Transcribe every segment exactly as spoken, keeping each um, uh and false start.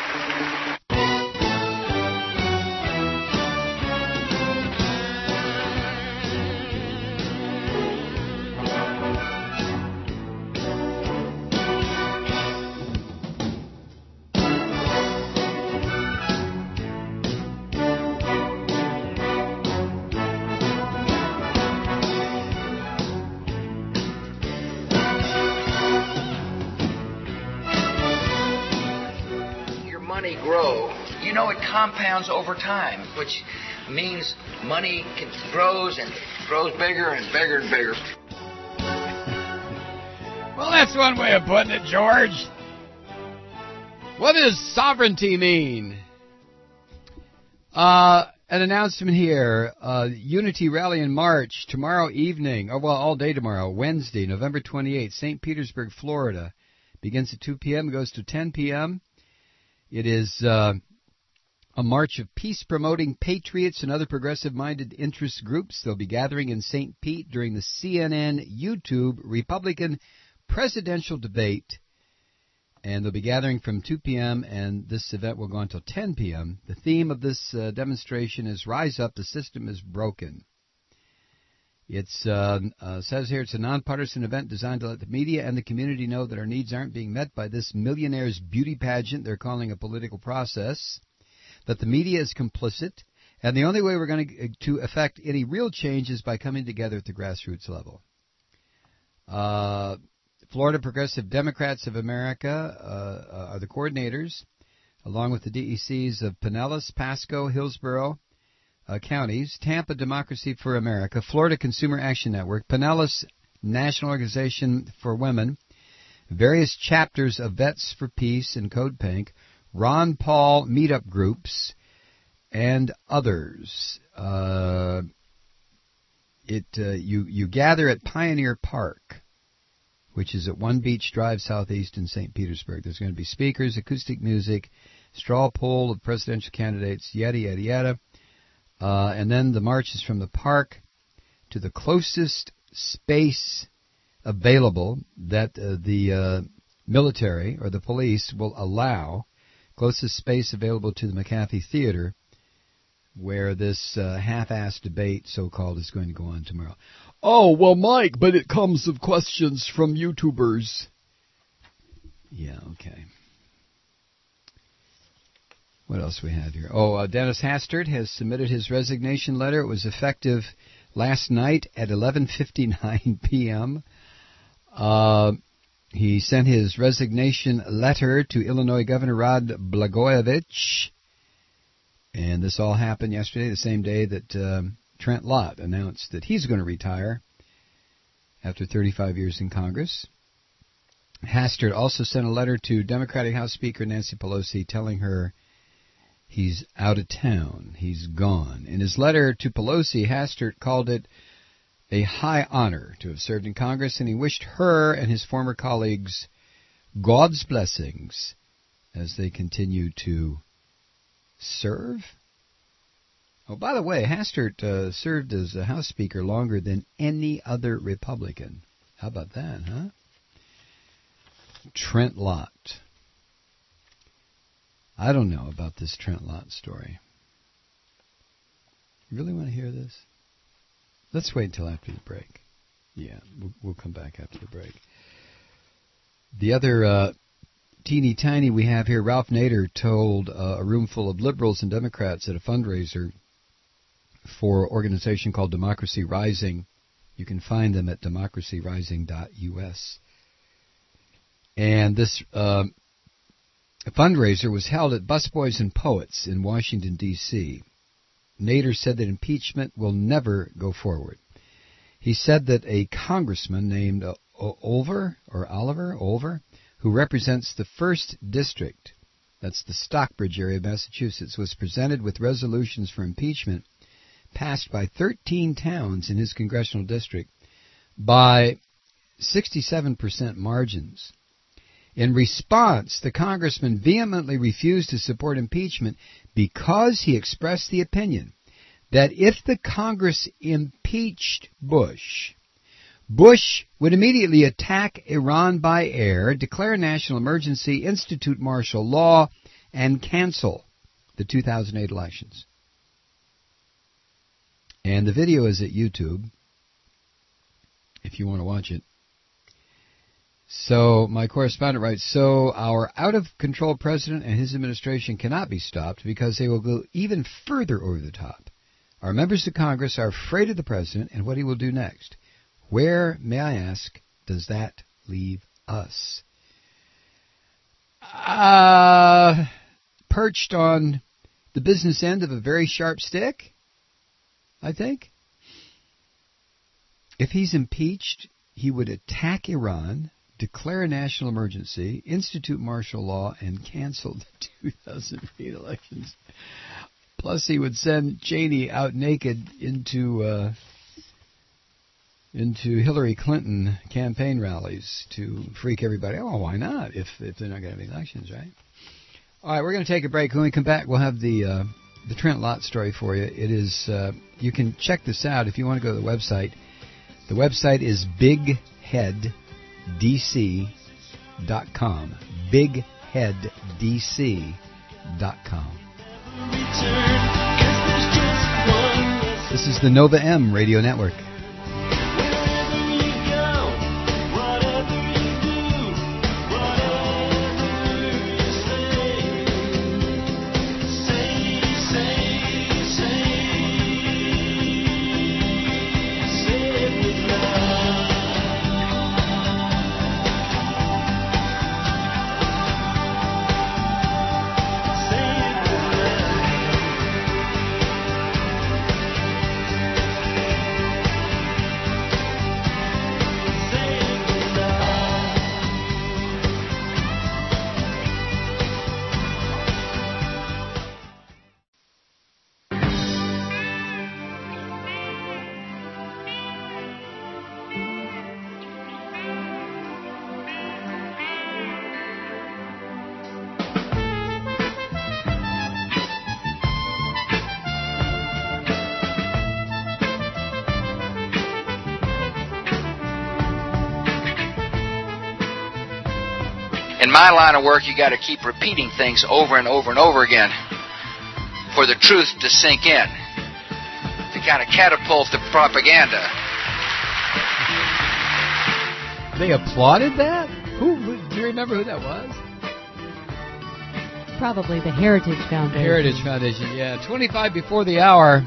Grow, you know it compounds over time, which means money can, grows and grows bigger and bigger and bigger. Well, that's one way of putting it, George. What does sovereignty mean? Uh, an announcement here. Uh, Unity Rally in March tomorrow evening, or well, all day tomorrow, Wednesday, November twenty-eighth, Saint Petersburg, Florida. Begins at two p.m., goes to ten p.m., It is uh, a march of peace-promoting patriots and other progressive-minded interest groups. They'll be gathering in Saint Pete during the C N N YouTube Republican presidential debate. And they'll be gathering from two p.m., and this event will go until ten p.m. The theme of this uh, demonstration is Rise Up, the System is Broken. It uh, uh, says here it's a nonpartisan event designed to let the media and the community know that our needs aren't being met by this millionaire's beauty pageant they're calling a political process, that the media is complicit, and the only way we're going to, to affect any real change is by coming together at the grassroots level. Uh, Florida Progressive Democrats of America uh, are the coordinators, along with the D E Cs of Pinellas, Pasco, Hillsborough, Uh, counties, Tampa Democracy for America, Florida Consumer Action Network, Pinellas National Organization for Women, various chapters of Vets for Peace and Code Pink, Ron Paul meetup groups, and others. Uh, it uh, you you gather at Pioneer Park, which is at One Beach Drive Southeast in Saint Petersburg. There's going to be speakers, acoustic music, straw poll of presidential candidates, yada yada yada. Uh, and then the march is from the park to the closest space available that uh, the uh, military or the police will allow, closest space available to the McAfee Theater, where this uh, half-assed debate, so-called, is going to go on tomorrow. Oh, well, Mike, but it comes of questions from YouTubers. Yeah, okay. What else we have here? Oh, uh, Dennis Hastert has submitted his resignation letter. It was effective last night at eleven fifty-nine p.m. Uh, he sent his resignation letter to Illinois Governor Rod Blagojevich. And this all happened yesterday, the same day that um, Trent Lott announced that he's going to retire after thirty-five years in Congress. Hastert also sent a letter to Democratic House Speaker Nancy Pelosi telling her he's out of town. He's gone. In his letter to Pelosi, Hastert called it a high honor to have served in Congress, and he wished her and his former colleagues God's blessings as they continue to serve. Oh, by the way, Hastert uh, served as a House Speaker longer than any other Republican. How about that, huh? Trent Lott. I don't know about this Trent Lott story. You really want to hear this? Let's wait until after the break. Yeah, we'll, we'll come back after the break. The other uh, teeny tiny we have here, Ralph Nader told uh, a room full of liberals and Democrats at a fundraiser for an organization called Democracy Rising. You can find them at democracy rising dot U S. And this uh, fundraiser was held at Busboys and Poets in Washington, D C Nader said that impeachment will never go forward. He said that a congressman named uh, Olver, or Oliver, Olver, who represents the first District, that's the Stockbridge area of Massachusetts, was presented with resolutions for impeachment passed by thirteen towns in his congressional district by sixty-seven percent margins. In response, the congressman vehemently refused to support impeachment because he expressed the opinion that if the Congress impeached Bush, Bush would immediately attack Iran by air, declare national emergency, institute martial law, and cancel the two thousand eight elections. And the video is at YouTube, if you want to watch it. So my correspondent writes, so our out-of-control president and his administration cannot be stopped because they will go even further over the top. Our members of Congress are afraid of the president and what he will do next. Where, may I ask, does that leave us? Uh, perched on the business end of a very sharp stick, I think. If he's impeached, he would attack Iran, declare a national emergency, institute martial law, and cancel the two thousand eight elections. Plus, he would send Cheney out naked into uh, into Hillary Clinton campaign rallies to freak everybody out. Oh, why not? If if they're not going to have elections, right? All right, we're going to take a break. When we come back, we'll have the uh, the Trent Lott story for you. It is uh, you can check this out if you want to go to the website. The website is big head d c dot com. big head d c dot com. This is the Nova M Radio Network. In my line of work, you got to keep repeating things over and over and over again for the truth to sink in, to kind of catapult the propaganda. They applauded that? Who? Do you remember who that was? Probably the Heritage Foundation. The Heritage Foundation, yeah. twenty-five before the hour.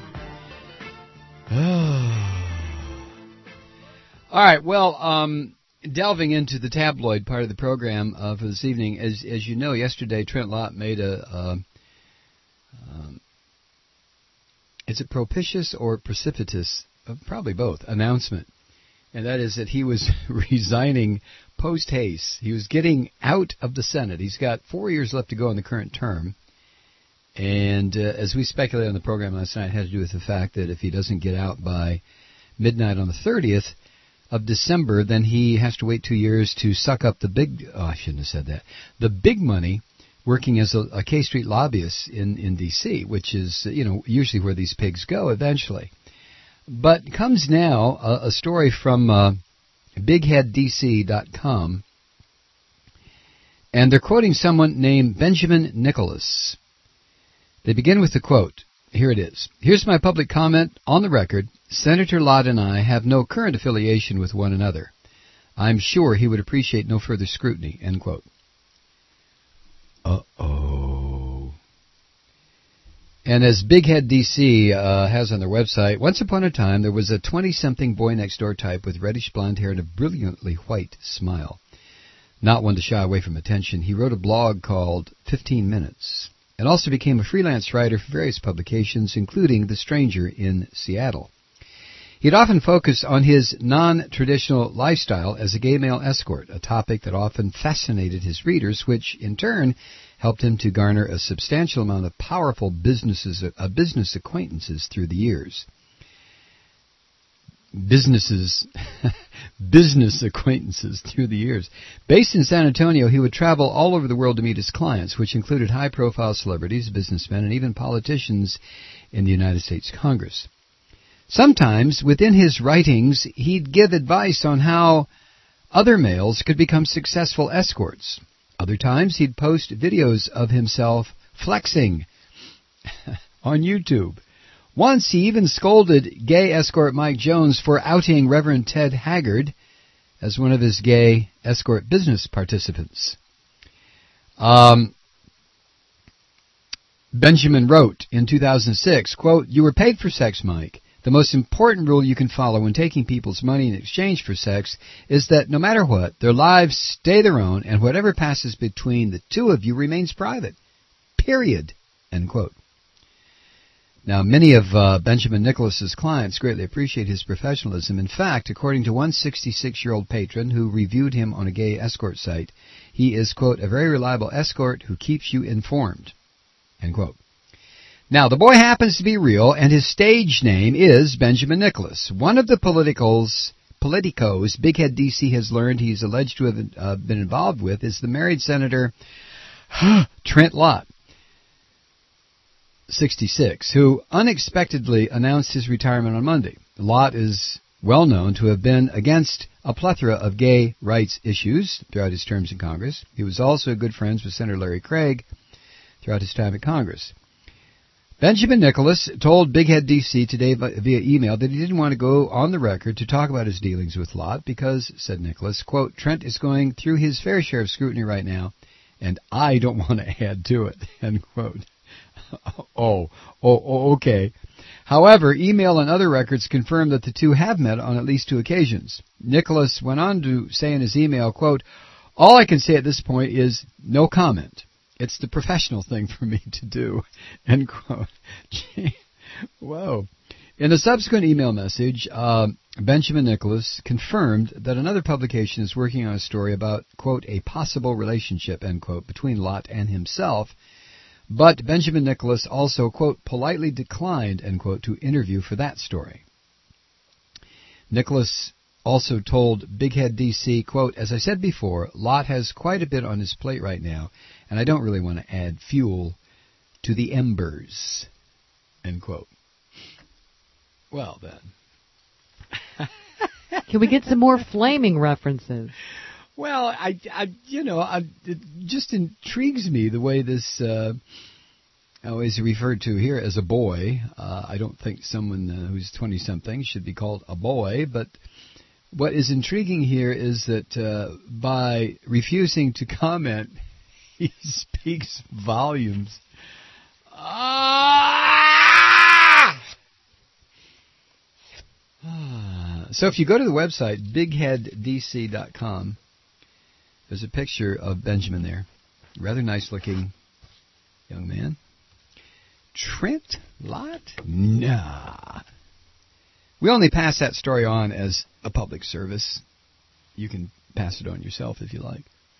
All right, well, um... delving into the tabloid part of the program uh, for this evening, as as you know, yesterday Trent Lott made a, a um, is it propitious or precipitous, uh, probably both, announcement, and that is that he was resigning post haste. He was getting out of the Senate. He's got four years left to go in the current term, and uh, as we speculated on the program last night, it had to do with the fact that if he doesn't get out by midnight on the thirtieth of December, then he has to wait two years to suck up the big, oh, I shouldn't have said that, the big money working as a, a K Street lobbyist in, in D C, which is, you know, usually where these pigs go eventually. But comes now a, a story from uh, big head d c dot com, and they're quoting someone named Benjamin Nicholas. They begin with the quote. Here it is. Here's my public comment on the record. Senator Lott and I have no current affiliation with one another. I'm sure he would appreciate no further scrutiny, end quote. Uh-oh. And as Big Head D C uh, has on their website, once upon a time there was a twenty-something boy-next-door type with reddish blonde hair and a brilliantly white smile. Not one to shy away from attention, he wrote a blog called fifteen minutes. And also became a freelance writer for various publications, including The Stranger in Seattle. He'd often focus on his non-traditional lifestyle as a gay male escort, a topic that often fascinated his readers, which in turn helped him to garner a substantial amount of powerful businesses, uh, business acquaintances through the years. Businesses, business acquaintances through the years. Based in San Antonio, he would travel all over the world to meet his clients, which included high-profile celebrities, businessmen, and even politicians in the United States Congress. Sometimes, within his writings, he'd give advice on how other males could become successful escorts. Other times he'd post videos of himself flexing on YouTube. Once he even scolded gay escort Mike Jones for outing Reverend Ted Haggard as one of his gay escort business participants. Um, Benjamin wrote in two thousand six, quote, "You were paid for sex, Mike. The most important rule you can follow when taking people's money in exchange for sex is that no matter what, their lives stay their own and whatever passes between the two of you remains private. Period." End quote. Now, many of uh, Benjamin Nicholas's clients greatly appreciate his professionalism. In fact, according to one sixty-six-year-old patron who reviewed him on a gay escort site, he is, quote, "a very reliable escort who keeps you informed," end quote. Now, the boy happens to be real, and his stage name is Benjamin Nicholas. One of the politicals, politicos Big Head D C has learned he's alleged to have uh, been involved with is the married Senator Trent Lott, sixty-six, who unexpectedly announced his retirement on Monday. Lott is well known to have been against a plethora of gay rights issues throughout his terms in Congress. He was also good friends with Senator Larry Craig throughout his time in Congress. Benjamin Nicholas told Big Head D C today via email that he didn't want to go on the record to talk about his dealings with Lott because, said Nicholas, quote, "Trent is going through his fair share of scrutiny right now, and I don't want to add to it," end quote. Oh, oh, oh, okay. However, email and other records confirm that the two have met on at least two occasions. Nicholas went on to say in his email, quote, "All I can say at this point is no comment. It's the professional thing for me to do," end quote. Whoa. In a subsequent email message, uh, Benjamin Nicholas confirmed that another publication is working on a story about, quote, "a possible relationship," end quote, between Lott and himself. But Benjamin Nicholas also, quote, "politely declined," end quote, to interview for that story. Nicholas also told Big Head D C, quote, "As I said before, Lott has quite a bit on his plate right now, and I don't really want to add fuel to the embers," end quote. Well, then. Can we get some more flaming references? Well, I, I you know, I, it just intrigues me the way this uh, is referred to here as a boy. Uh, I don't think someone uh, who's twenty-something should be called a boy, but what is intriguing here is that uh, by refusing to comment, he speaks volumes. Ah! So if you go to the website, big head d c dot com, there's a picture of Benjamin there. Rather nice-looking young man. Trent Lott? Nah. We only pass that story on as a public service. You can pass it on yourself if you like.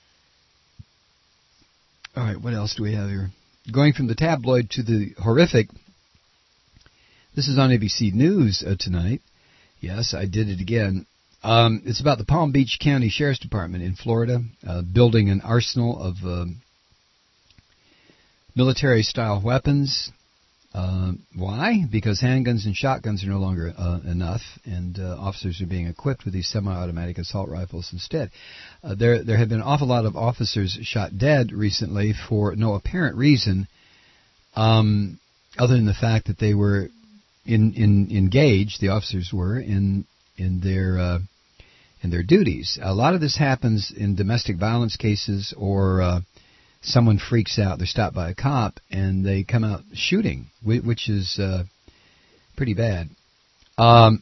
All right, what else do we have here? Going from the tabloid to the horrific. This is on A B C News uh, tonight. Yes, I did it again. Um, it's about the Palm Beach County Sheriff's Department in Florida uh, building an arsenal of uh, military-style weapons. Uh, why? Because handguns and shotguns are no longer uh, enough, and uh, officers are being equipped with these semi-automatic assault rifles instead. Uh, there, there have been an awful lot of officers shot dead recently for no apparent reason, um, other than the fact that they were in, in, engaged. The officers were in in their uh, in their duties. A lot of this happens in domestic violence cases, or uh, someone freaks out, they're stopped by a cop, and they come out shooting, which is uh, pretty bad. Um,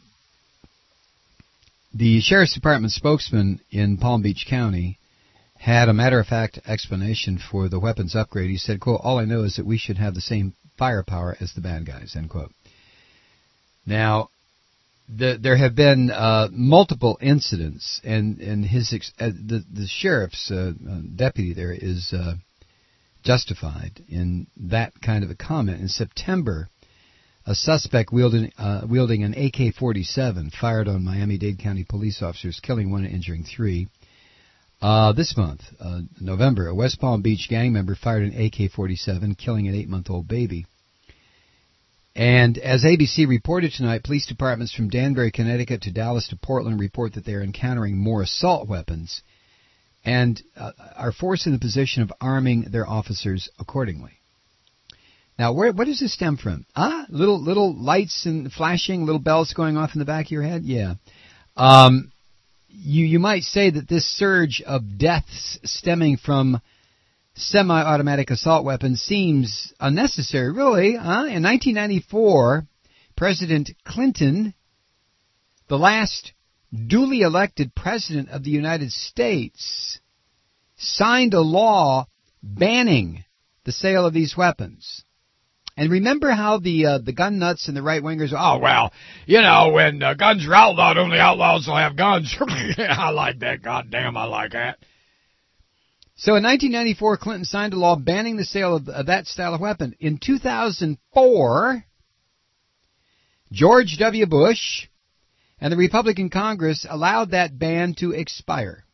the Sheriff's Department spokesman in Palm Beach County had a matter-of-fact explanation for the weapons upgrade. He said, quote, "All I know is that we should have the same firepower as the bad guys," end quote. Now, the, there have been uh, multiple incidents, and, and his ex- uh, the, the sheriff's uh, uh, deputy there is uh, justified in that kind of a comment. In September, a suspect wielding, uh, wielding an A K forty-seven fired on Miami-Dade County police officers, killing one and injuring three. Uh, this month, uh, November, a West Palm Beach gang member fired an A K forty-seven, killing an eight-month-old baby. And as A B C reported tonight, police departments from Danbury, Connecticut to Dallas to Portland report that they are encountering more assault weapons and uh, are forced in the position of arming their officers accordingly. Now, where, what does this stem from? Ah, little little lights and flashing, little bells going off in the back of your head? Yeah. Um, you, you might say that this surge of deaths stemming from semi-automatic assault weapons seems unnecessary, really. Huh? In nineteen ninety-four, President Clinton, the last duly elected president of the United States, signed a law banning the sale of these weapons. And remember how the uh, the gun nuts and the right-wingers, oh, well, you know, when uh, guns are outlawed, only outlaws will have guns. I like that. Goddamn, I like that. So in nineteen ninety-four, Clinton signed a law banning the sale of, of that style of weapon. In two thousand four, George W. Bush and the Republican Congress allowed that ban to expire.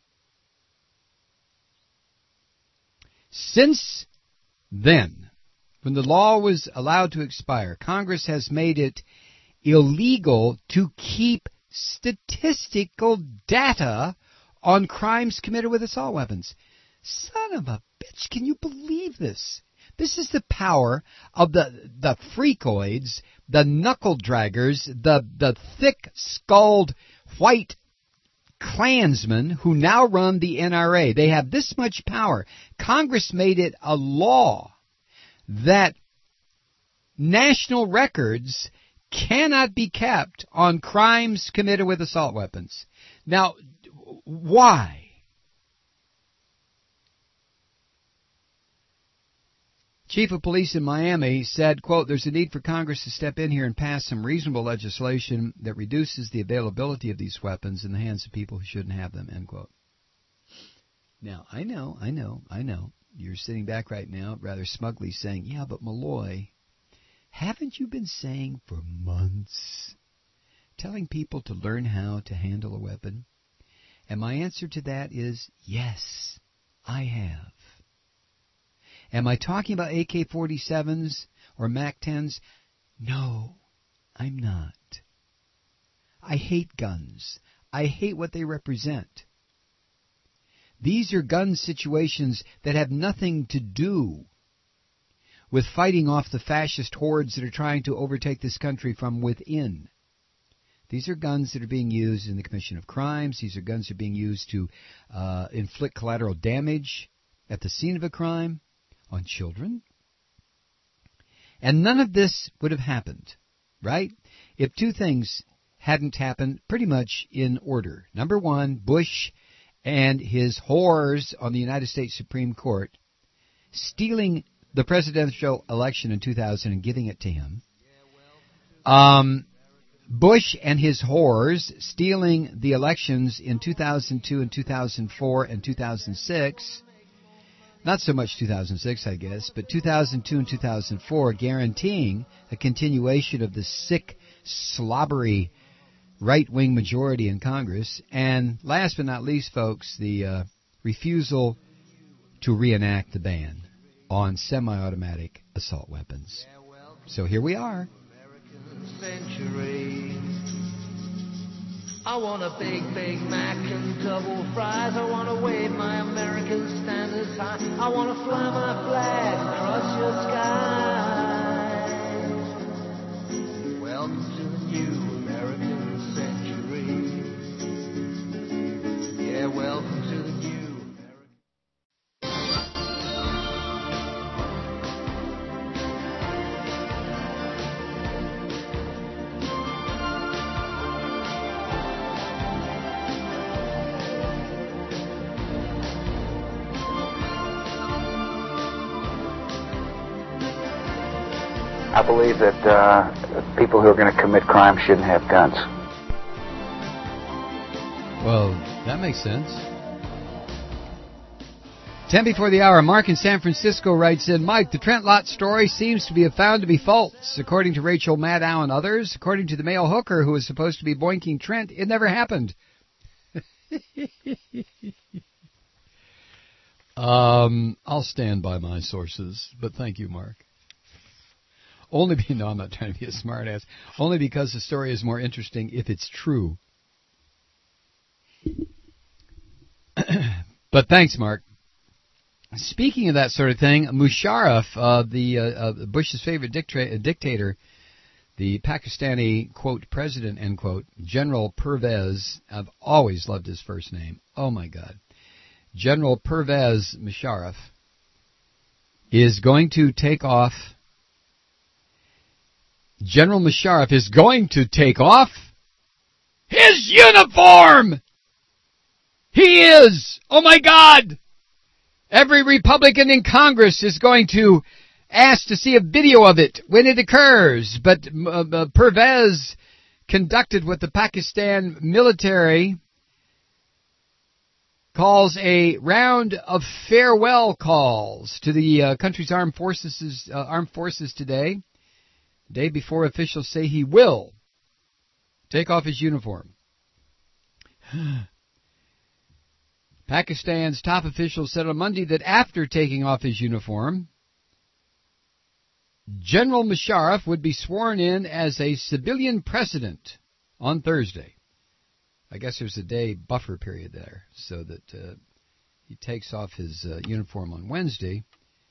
Since then, when the law was allowed to expire, Congress has made it illegal to keep statistical data on crimes committed with assault weapons. Son of a bitch, can you believe this? This is the power of the the freakoids, the knuckle draggers, the, the thick-skulled white Klansmen who now run the N R A. They have this much power. Congress made it a law that national records cannot be kept on crimes committed with assault weapons. Now, why? Chief of Police in Miami said, quote, there's a need for Congress to step in here and pass some reasonable legislation that reduces the availability of these weapons in the hands of people who shouldn't have them, end quote. Now, I know, I know, I know. You're sitting back right now rather smugly saying, yeah, but Malloy, haven't you been saying for months, telling people to learn how to handle a weapon? And my answer to that is, yes, I have. Am I talking about A K forty-sevens or Mac tens? No, I'm not. I hate guns. I hate what they represent. These are gun situations that have nothing to do with fighting off the fascist hordes that are trying to overtake this country from within. These are guns that are being used in the commission of crimes. These are guns that are being used to uh, inflict collateral damage at the scene of a crime on children. And none of this would have happened, right, if two things hadn't happened pretty much in order. Number one, Bush and his whores on the United States Supreme Court stealing the presidential election in two thousand and giving it to him. Um, Bush and his whores stealing the elections in two thousand two and two thousand four and two thousand six. Not so much two thousand six, I guess, but two thousand two and two thousand four, guaranteeing a continuation of the sick, slobbery right-wing majority in Congress. And last but not least, folks, the uh, refusal to reenact the ban on semi-automatic assault weapons. So here we are. I want a big, big Mac and double fries. I want to wave my American standards high. I want to fly my flag across your skies. Welcome to the new American century. Yeah, welcome to the new I believe that uh, people who are going to commit crime shouldn't have guns. Well, that makes sense. Ten before the hour, Mark in San Francisco writes in, Mike, the Trent Lott story seems to be found to be false. According to Rachel Maddow and others, according to the male hooker who was supposed to be boinking Trent, it never happened. um, I'll stand by my sources, but thank you, Mark. Only be, no, I'm not trying to be a smart ass. Only because the story is more interesting if it's true. But thanks, Mark. Speaking of that sort of thing, Musharraf, uh, the uh, uh, Bush's favorite dicta- dictator, the Pakistani, quote, president, end quote, General Pervez, I've always loved his first name. Oh, my God. General Pervez Musharraf is going to take off. General Musharraf is going to take off his uniform! He is! Oh, my God! Every Republican in Congress is going to ask to see a video of it when it occurs. But uh, uh, Pervez conducted what the Pakistan military calls a round of farewell calls to the uh, country's armed forces, uh, armed forces today, the day before officials say he will take off his uniform. Pakistan's top officials said on Monday that after taking off his uniform, General Musharraf would be sworn in as a civilian president on Thursday. I guess there's a day buffer period there, so that uh, he takes off his uh, uniform on Wednesday,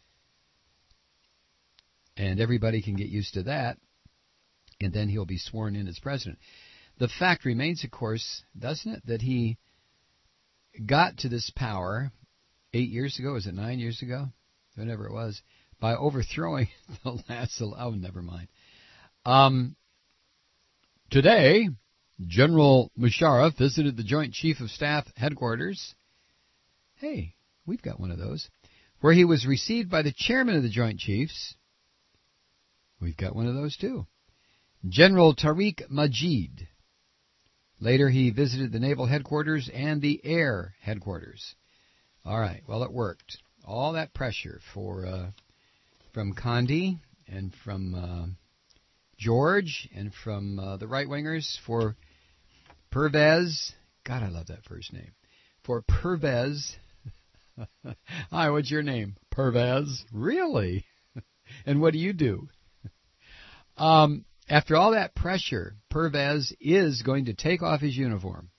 and everybody can get used to that, and then he'll be sworn in as president. The fact remains, of course, doesn't it, that he got to this power eight years ago, was it nine years ago? Whenever it was, by overthrowing the last, oh, never mind. Um, today, General Musharraf visited the Joint Chief of Staff headquarters. Hey, we've got one of those. Where he was received by the chairman of the Joint Chiefs. We've got one of those too. General Tariq Majid. Later, he visited the naval headquarters and the air headquarters. All right, well, it worked. All that pressure for uh, from Condi and from uh, George and from uh, the right-wingers for Pervez. God, I love that first name. For Pervez. Hi, what's your name? Pervez. Really? And what do you do? Um... After all that pressure, Pervez is going to take off his uniform.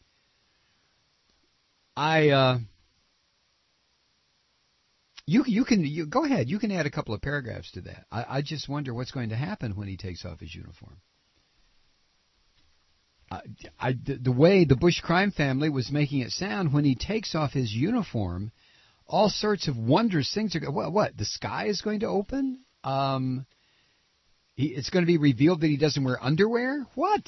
I, uh, you you can you, go ahead. You can add a couple of paragraphs to that. I, I just wonder what's going to happen when he takes off his uniform. I, I, the, the way the Bush crime family was making it sound, when he takes off his uniform, all sorts of wondrous things are going. What? What? The sky is going to open. Um. He, it's going to be revealed that he doesn't wear underwear? What?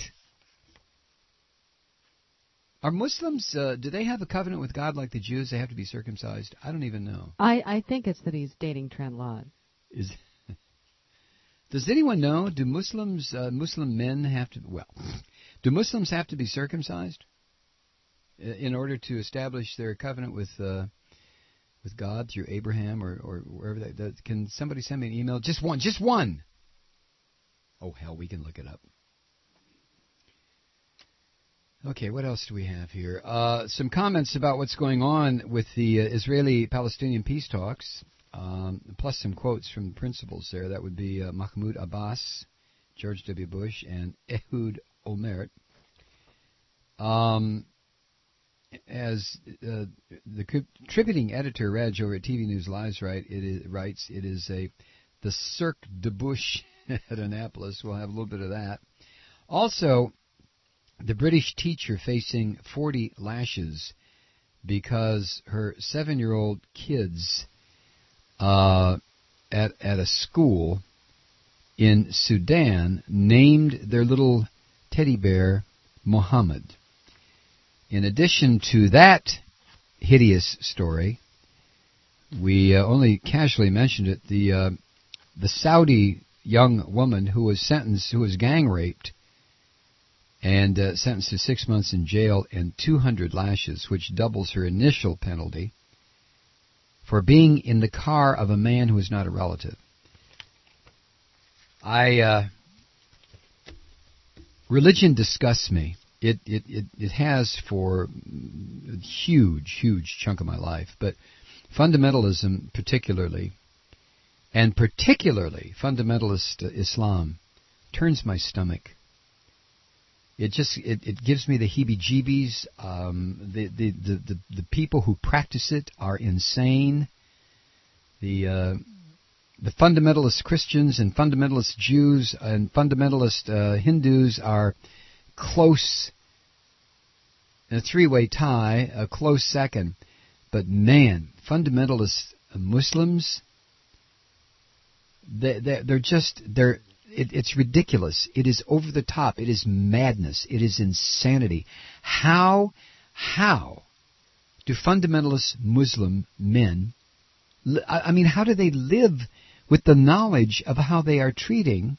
Are Muslims, uh, do they have a covenant with God like the Jews? They have to be circumcised? I don't even know. I, I think it's that he's dating Trent Lott. Is, does anyone know, do Muslims, uh, Muslim men have to, well, do Muslims have to be circumcised in order to establish their covenant with uh, with God through Abraham or, or wherever they, that, can somebody send me an email? Just one, just one. Oh, hell, we can look it up. Okay, what else do we have here? Uh, some comments about what's going on with the uh, Israeli-Palestinian peace talks, um, plus some quotes from the principals there. That would be uh, Mahmoud Abbas, George W. Bush, and Ehud Olmert. Um, as uh, the contributing editor, Raj, over at T V News Live right, it is, writes, it is a the Cirque de Bush at Annapolis. We'll have a little bit of that. Also, the British teacher facing forty lashes because her seven-year-old kids uh, at at a school in Sudan named their little teddy bear Muhammad. In addition to that hideous story, we uh, only casually mentioned it. The uh, the Saudi young woman who was sentenced, who was gang raped, and uh, sentenced to six months in jail and two hundred lashes, which doubles her initial penalty for being in the car of a man who is not a relative. I uh, religion disgusts me. It, it it it has for a huge, huge chunk of my life, but fundamentalism particularly. And particularly fundamentalist Islam turns my stomach. It just it, it gives me the heebie-jeebies. Um, the, the, the, the, the people who practice it are insane. The uh, the fundamentalist Christians and fundamentalist Jews and fundamentalist uh, Hindus are close in a three-way tie, a close second. But man, fundamentalist Muslims, they, they're, they're just they're. It, it's ridiculous. It is over the top. It is madness. It is insanity. How, how do fundamentalist Muslim men, I mean, how do they live with the knowledge of how they are treating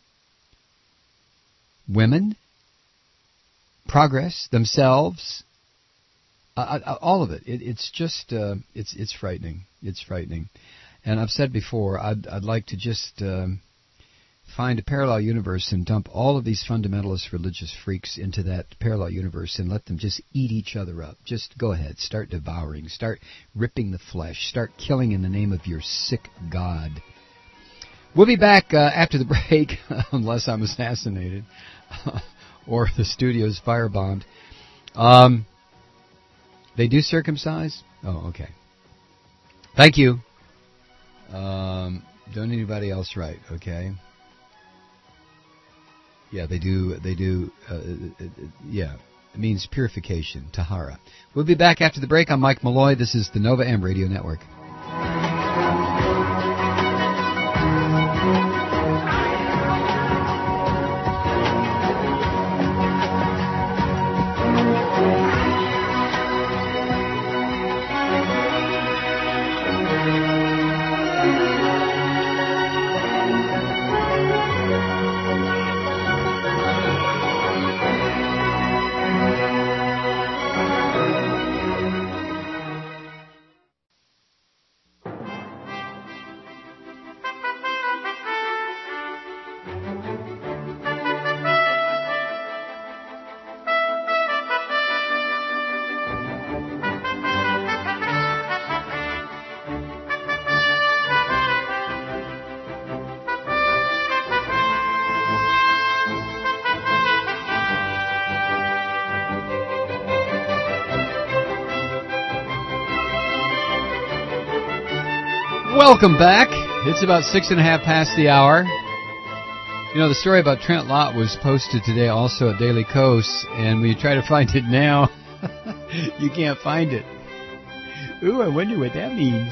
women, progress, themselves, uh, all of it? it it's just, uh, it's it's frightening. It's frightening. And I've said before, I'd, I'd like to just... Um, find a parallel universe and dump all of these fundamentalist religious freaks into that parallel universe and let them just eat each other up. Just go ahead. Start devouring. Start ripping the flesh. Start killing in the name of your sick God. We'll be back uh, after the break, unless I'm assassinated or the studio's firebombed. Um, they do circumcise? Oh, okay. Thank you. Um, don't anybody else write, okay? Yeah, they do, they do, uh, uh, uh, yeah, it means purification, tahara. We'll be back after the break. I'm Mike Malloy. This is the Nova M Radio Network. Welcome back. It's about six and a half past the hour. You know, the story about Trent Lott was posted today also at Daily Kos, and when you try to find it now, you can't find it. Ooh, I wonder what that means.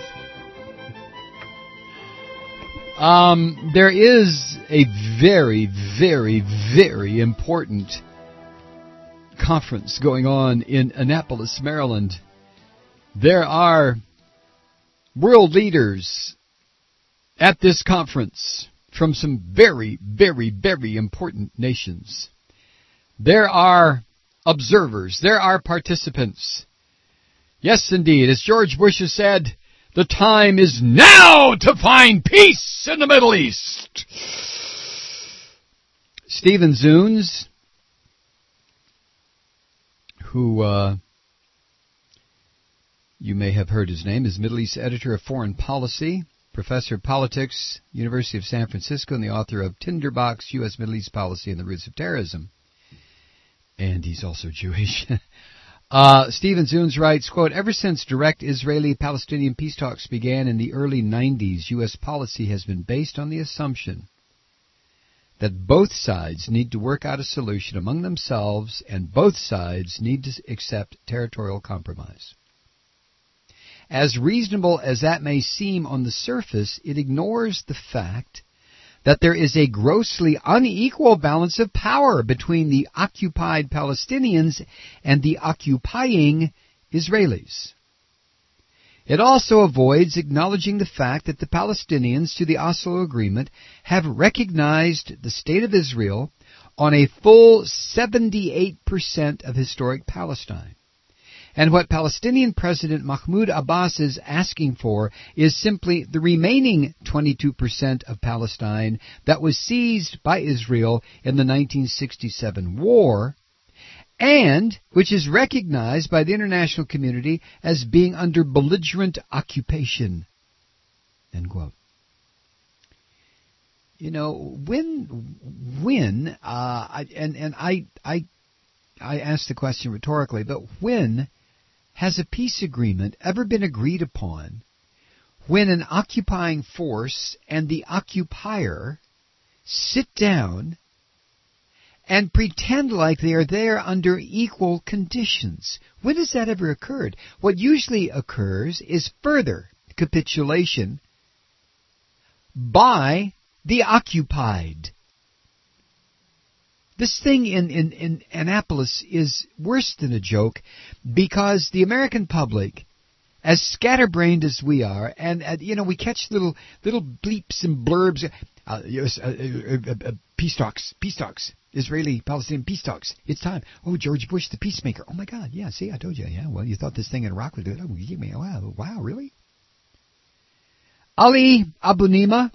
Um, there is a very, very, very important conference going on in Annapolis, Maryland. There are world leaders at this conference from some very, very, very important nations. There are observers. There are participants. Yes, indeed. As George Bush has said, the time is now to find peace in the Middle East. Stephen Zunes, who uh, you may have heard his name, is Middle East editor of Foreign Policy, professor of politics, University of San Francisco, and the author of Tinderbox, U S Middle East Policy and the Roots of Terrorism. And he's also Jewish. uh, Stephen Zunes writes, quote, ever since direct Israeli-Palestinian peace talks began in the early nineties, U S policy has been based on the assumption that both sides need to work out a solution among themselves and both sides need to accept territorial compromise. As reasonable as that may seem on the surface, it ignores the fact that there is a grossly unequal balance of power between the occupied Palestinians and the occupying Israelis. It also avoids acknowledging the fact that the Palestinians to the Oslo Agreement have recognized the State of Israel on a full seventy-eight percent of historic Palestine. And what Palestinian President Mahmoud Abbas is asking for is simply the remaining twenty-two percent of Palestine that was seized by Israel in the nineteen sixty-seven war, and which is recognized by the international community as being under belligerent occupation. End quote. You know, when, when, uh, I, and, and I, I, I ask the question rhetorically, but when has a peace agreement ever been agreed upon when an occupying force and the occupier sit down and pretend like they are there under equal conditions? When has that ever occurred? What usually occurs is further capitulation by the occupied. This thing in, in, in Annapolis is worse than a joke because the American public, as scatterbrained as we are, and, uh, you know, we catch little little bleeps and blurbs, uh, yes, uh, uh, uh, uh, peace talks, peace talks, Israeli-Palestinian peace talks. It's time. Oh, George Bush, the peacemaker. Oh, my God. Yeah, see, I told you. Yeah, well, you thought this thing in Iraq would do it. Oh, you mean, wow, wow, really? Ali Abu Nima,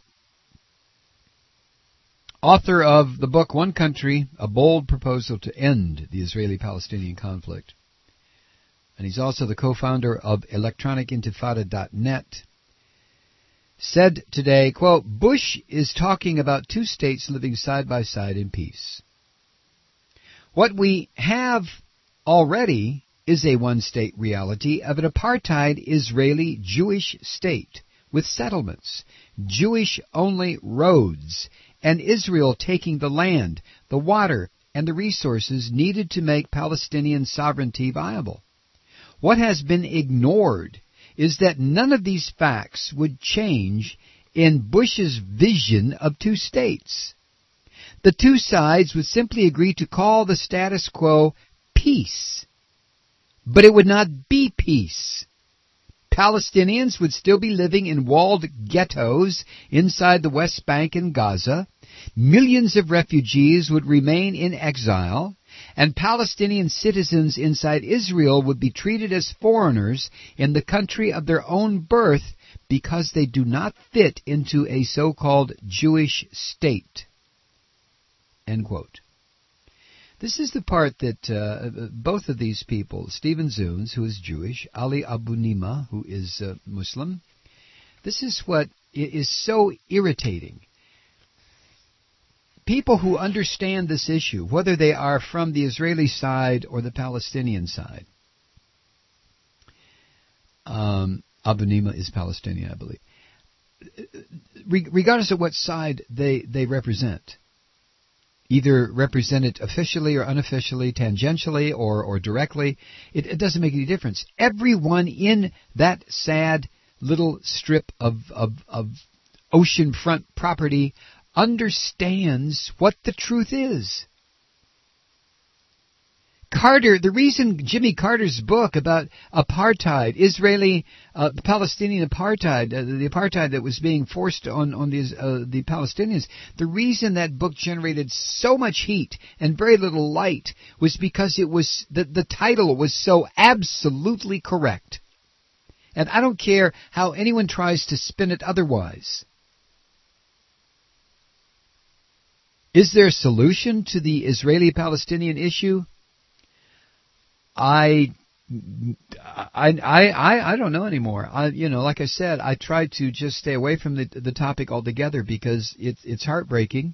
author of the book One Country, A Bold Proposal to End the Israeli-Palestinian Conflict. And he's also the co-founder of electronic intifada dot net, said today, quote, Bush is talking about two states living side by side in peace. What we have already is a one-state reality of an apartheid Israeli Jewish state with settlements, Jewish-only roads, and Israel taking the land, the water, and the resources needed to make Palestinian sovereignty viable. What has been ignored is that none of these facts would change in Bush's vision of two states. The two sides would simply agree to call the status quo peace, but it would not be peace. Palestinians would still be living in walled ghettos inside the West Bank and Gaza. Millions of refugees would remain in exile, and Palestinian citizens inside Israel would be treated as foreigners in the country of their own birth because they do not fit into a so-called Jewish state. End quote. This is the part that uh, both of these people, Stephen Zunes, who is Jewish, Ali Abu Nima, who is uh, Muslim, this is what is so irritating. People who understand this issue, whether they are from the Israeli side or the Palestinian side, um, Abu Nima is Palestinian, I believe, regardless of what side they, they represent, either represent it officially or unofficially, tangentially or, or directly, it, it doesn't make any difference. Everyone in that sad little strip of, of, of oceanfront property understands what the truth is. Carter, the reason Jimmy Carter's book about apartheid, Israeli, uh, Palestinian apartheid, uh, the apartheid that was being forced on, on these, uh, the Palestinians, the reason that book generated so much heat and very little light was because it was, the, the title was so absolutely correct. And I don't care how anyone tries to spin it otherwise. Is there a solution to the Israeli-Palestinian issue? I, I, I, I don't know anymore. I, you know, like I said, I try to just stay away from the the topic altogether because it's it's heartbreaking.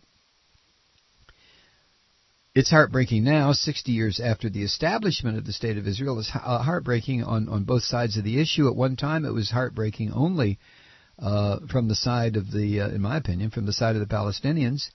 It's heartbreaking now, sixty years after the establishment of the State of Israel. It's heartbreaking on, on both sides of the issue. At one time, it was heartbreaking only uh, from the side of the, uh, in my opinion, from the side of the Palestinians,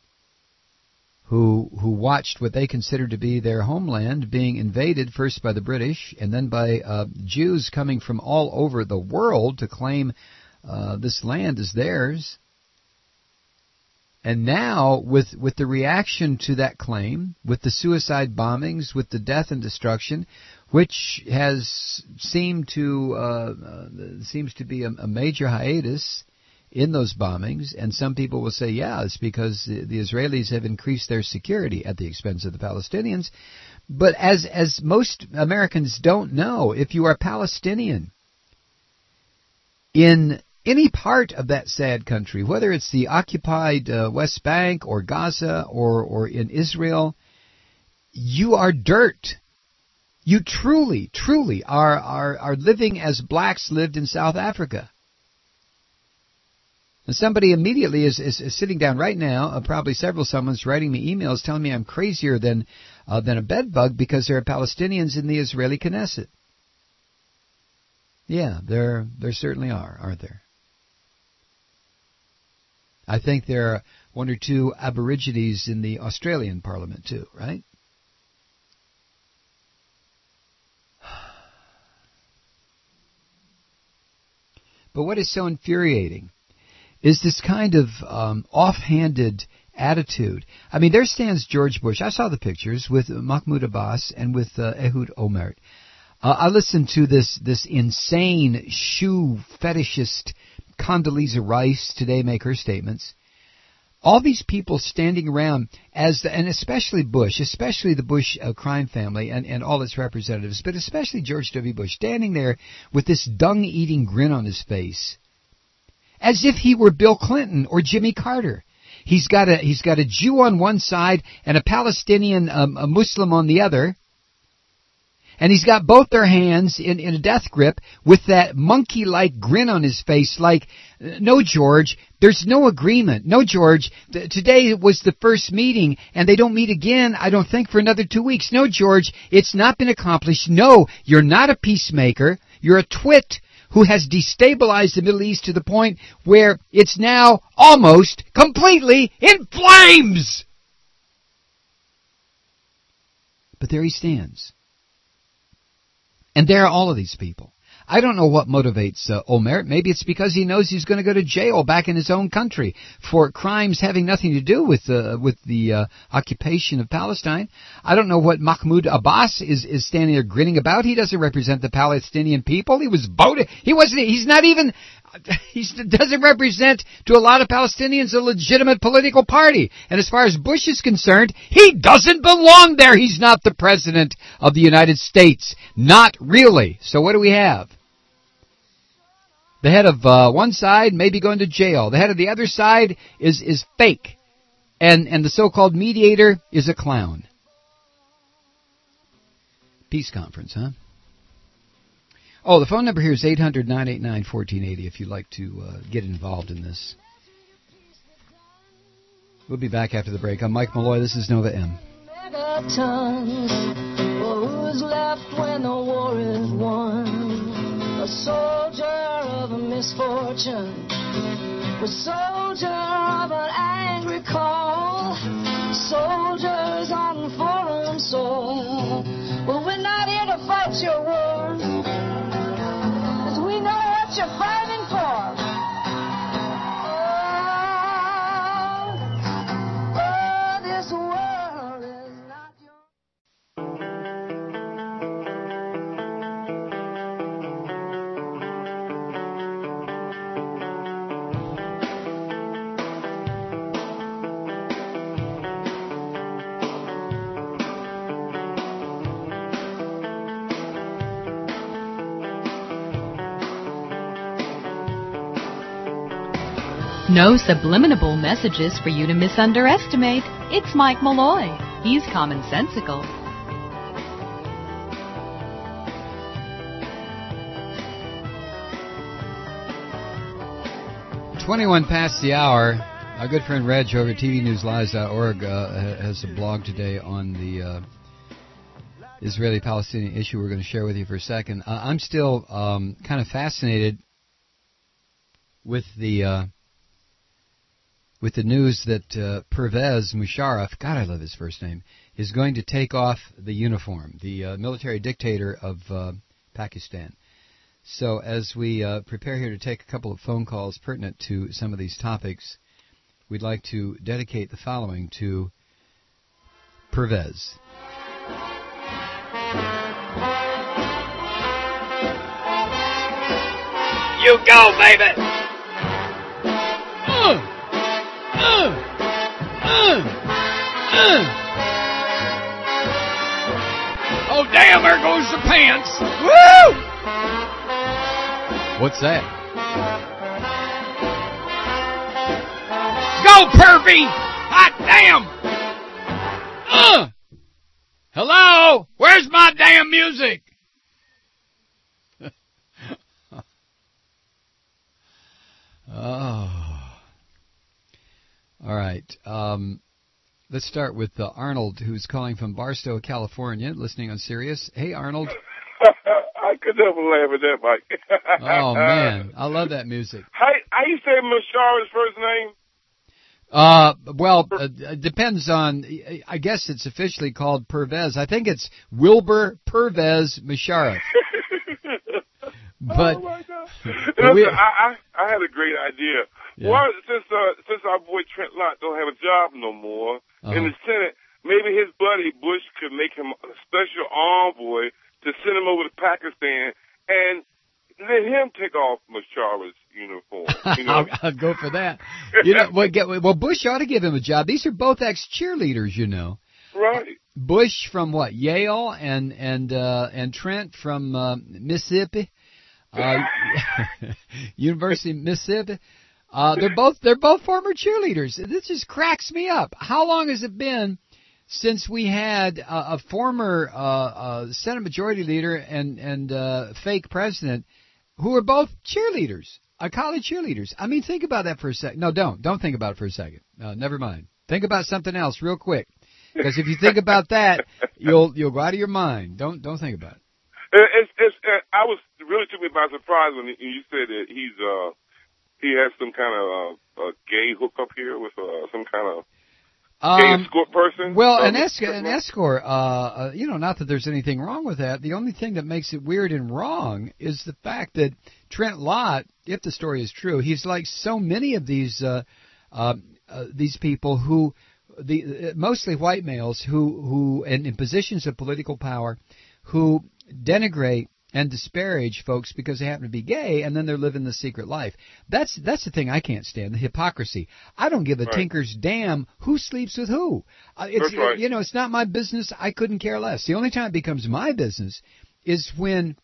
who who watched what they considered to be their homeland being invaded first by the British and then by uh, Jews coming from all over the world to claim uh, this land as theirs. And now, with, with the reaction to that claim, with the suicide bombings, with the death and destruction, which has seemed to uh, uh, seems to be a, a major hiatus in those bombings, and some people will say, yeah, it's because the, the Israelis have increased their security at the expense of the Palestinians. But as as most Americans don't know, if you are Palestinian in any part of that sad country, whether it's the occupied uh, West Bank or Gaza or, or in Israel, you are dirt. You truly, truly are, are, are living as blacks lived in South Africa. And somebody immediately is, is, is sitting down right now, uh, probably several someone's writing me emails telling me I'm crazier than uh, than a bedbug because there are Palestinians in the Israeli Knesset. Yeah, there there certainly are, aren't there? I think there are one or two Aborigines in the Australian Parliament too, right? But what is so infuriating is this kind of um, offhanded attitude. I mean, there stands George Bush. I saw the pictures with Mahmoud Abbas and with uh, Ehud Olmert. Uh, I listened to this this insane shoe fetishist Condoleezza Rice today make her statements. All these people standing around, as the, and especially Bush, especially the Bush uh, crime family and, and all its representatives, but especially George W. Bush, standing there with this dung-eating grin on his face, as if he were Bill Clinton or Jimmy Carter. He's got a he's got a Jew on one side and a Palestinian um, a Muslim on the other. And he's got both their hands in, in a death grip with that monkey-like grin on his face like, no, George, there's no agreement. No, George, th- today was the first meeting, and they don't meet again, I don't think, for another two weeks. No, George, it's not been accomplished. No, you're not a peacemaker. You're a twit who has destabilized the Middle East to the point where it's now almost completely in flames. But there he stands. And there are all of these people. I don't know what motivates uh, Olmert. Maybe it's because he knows he's going to go to jail back in his own country for crimes having nothing to do with uh, with the uh, occupation of Palestine. I don't know what Mahmoud Abbas is, is standing there grinning about. He doesn't represent the Palestinian people. He was voted. He wasn't. He's not even. He doesn't represent to a lot of Palestinians a legitimate political party. And as far as Bush is concerned, he doesn't belong there. He's not the president of the United States. Not really. So what do we have? The head of uh, one side may be going to jail. The head of the other side is, is fake. And, and the so-called mediator is a clown. Peace conference, huh? Oh, the phone number here is eight hundred, nine eight nine, one four eight zero if you'd like to uh, get involved in this. We'll be back after the break. I'm Mike Malloy. This is Nova M. Megatons, well, who's left when the war is won? A soldier of a misfortune, a soldier of an angry call, soldiers on foreign soil. Well, we're not here to fight your war, 'cause we know what you're fighting for. Oh, oh, this world is not your... No subliminal messages for you to misunderestimate. It's Mike Malloy. He's commonsensical. twenty-one past the hour. Our good friend Reg over at T V News Live dot org uh, has a blog today on the uh, Israeli-Palestinian issue we're going to share with you for a second. Uh, I'm still um, kind of fascinated with the... Uh, with the news that uh, Pervez Musharraf, God, I love his first name, is going to take off the uniform, the uh, military dictator of uh, Pakistan. So as we uh, prepare here to take a couple of phone calls pertinent to some of these topics, we'd like to dedicate the following to Pervez. You go, baby! Uh. Uh, uh, uh. Oh, damn, there goes the pants. Woo! What's that? Go, pervy! Hot damn! Uh! Hello? Where's my damn music? Oh. All right. Um, Let's start with uh, Arnold, who's calling from Barstow, California, listening on Sirius. Hey, Arnold. I could never laugh at that, Mike. Oh, man. I love that music. How, how you say Mashara's first name? Uh, well, uh, it depends on, I guess it's officially called Pervez. I think it's Wilbur Pervez Musharraf. But, oh my God. but we, Listen, I, I, I had a great idea. Yeah. Well, since, uh, since our boy Trent Lott don't have a job no more uh-huh. in the Senate, maybe his buddy Bush could make him a special envoy to send him over to Pakistan and let him take off Musharraf's uniform. You know? I'll, I'll go for that. You know, well, get, well, Bush ought to give him a job. These are both ex-cheerleaders, you know. Right. Bush from what, Yale, and and uh, and Trent from uh, Mississippi, uh, University of Mississippi. Uh, they're both they're both former cheerleaders. This just cracks me up. How long has it been since we had a, a former uh, uh, Senate Majority Leader and and uh, fake president who are both cheerleaders, uh, college cheerleaders? I mean, think about that for a second. No, don't don't think about it for a second. Uh, never mind. Think about something else real quick. Because if you think about that, you'll you'll go out of your mind. Don't don't think about it. It's, it's, uh, I was really took me by surprise when you said that he's uh he has some kind of uh, a gay hookup here with uh, some kind of gay Um, escort person. well, Um, an, esc- an escort, uh, uh, you know, not that there's anything wrong with that. The only thing that makes it weird and wrong is the fact that Trent Lott, if the story is true, he's like so many of these uh, uh, uh, these people who. The uh, mostly white males who who in, in positions of political power who denigrate and disparage folks because they happen to be gay, and then they're living the secret life. That's that's the thing I can't stand, the hypocrisy. I don't give a Right. tinker's damn who sleeps with who. Uh, it's That's right. you know it's not my business. I couldn't care less. The only time it becomes my business is when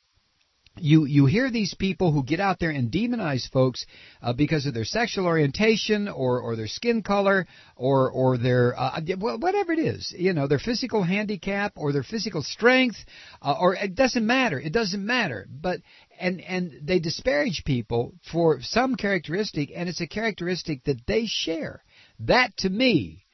You you hear these people who get out there and demonize folks uh, because of their sexual orientation or, or their skin color or or their uh, whatever it is, you know, their physical handicap or their physical strength, uh, or it doesn't matter. It doesn't matter. But and and they disparage people for some characteristic, and it's a characteristic that they share. That to me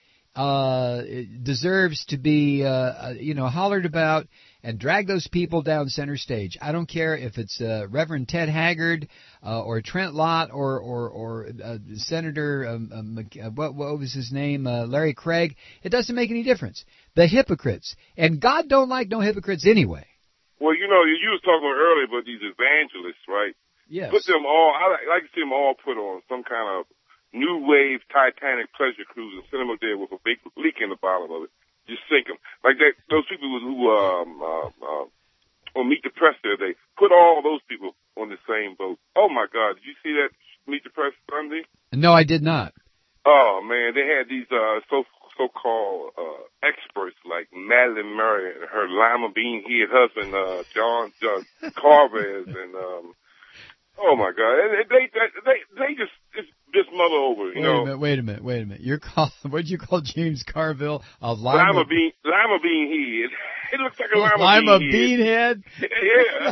uh, deserves to be uh, you know hollered about. And drag those people down center stage. I don't care if it's uh, Reverend Ted Haggard uh, or Trent Lott or or, or uh, Senator um, um, uh, what, what was his name, uh, Larry Craig. It doesn't make any difference. The hypocrites, and God don't like no hypocrites anyway. Well, you know, you was talking about earlier about these evangelists, right? Yes. Put them all. I like, I like to see them all put on some kind of new wave Titanic pleasure cruise and send them up there with a big leak in the bottom of it. Just sink them. Like that, those people who um, uh, uh, on Meet the Press the other day, put all those people on the same boat. Oh, my God. Did you see that Meet the Press Sunday? No, I did not. Oh, man. They had these uh, so, so-called uh, experts like Madeline Murray and her lima bean-head husband, uh, John, John Carvez, and, um, oh, my God. They, they, they, they just, just, just mother over, you wait know. a minute, wait a minute, wait a minute. You're call, what did you call James Carville? A lima, Lima bean, lima bean head. It looks like a lima, lima bean, bean head. head? Yeah.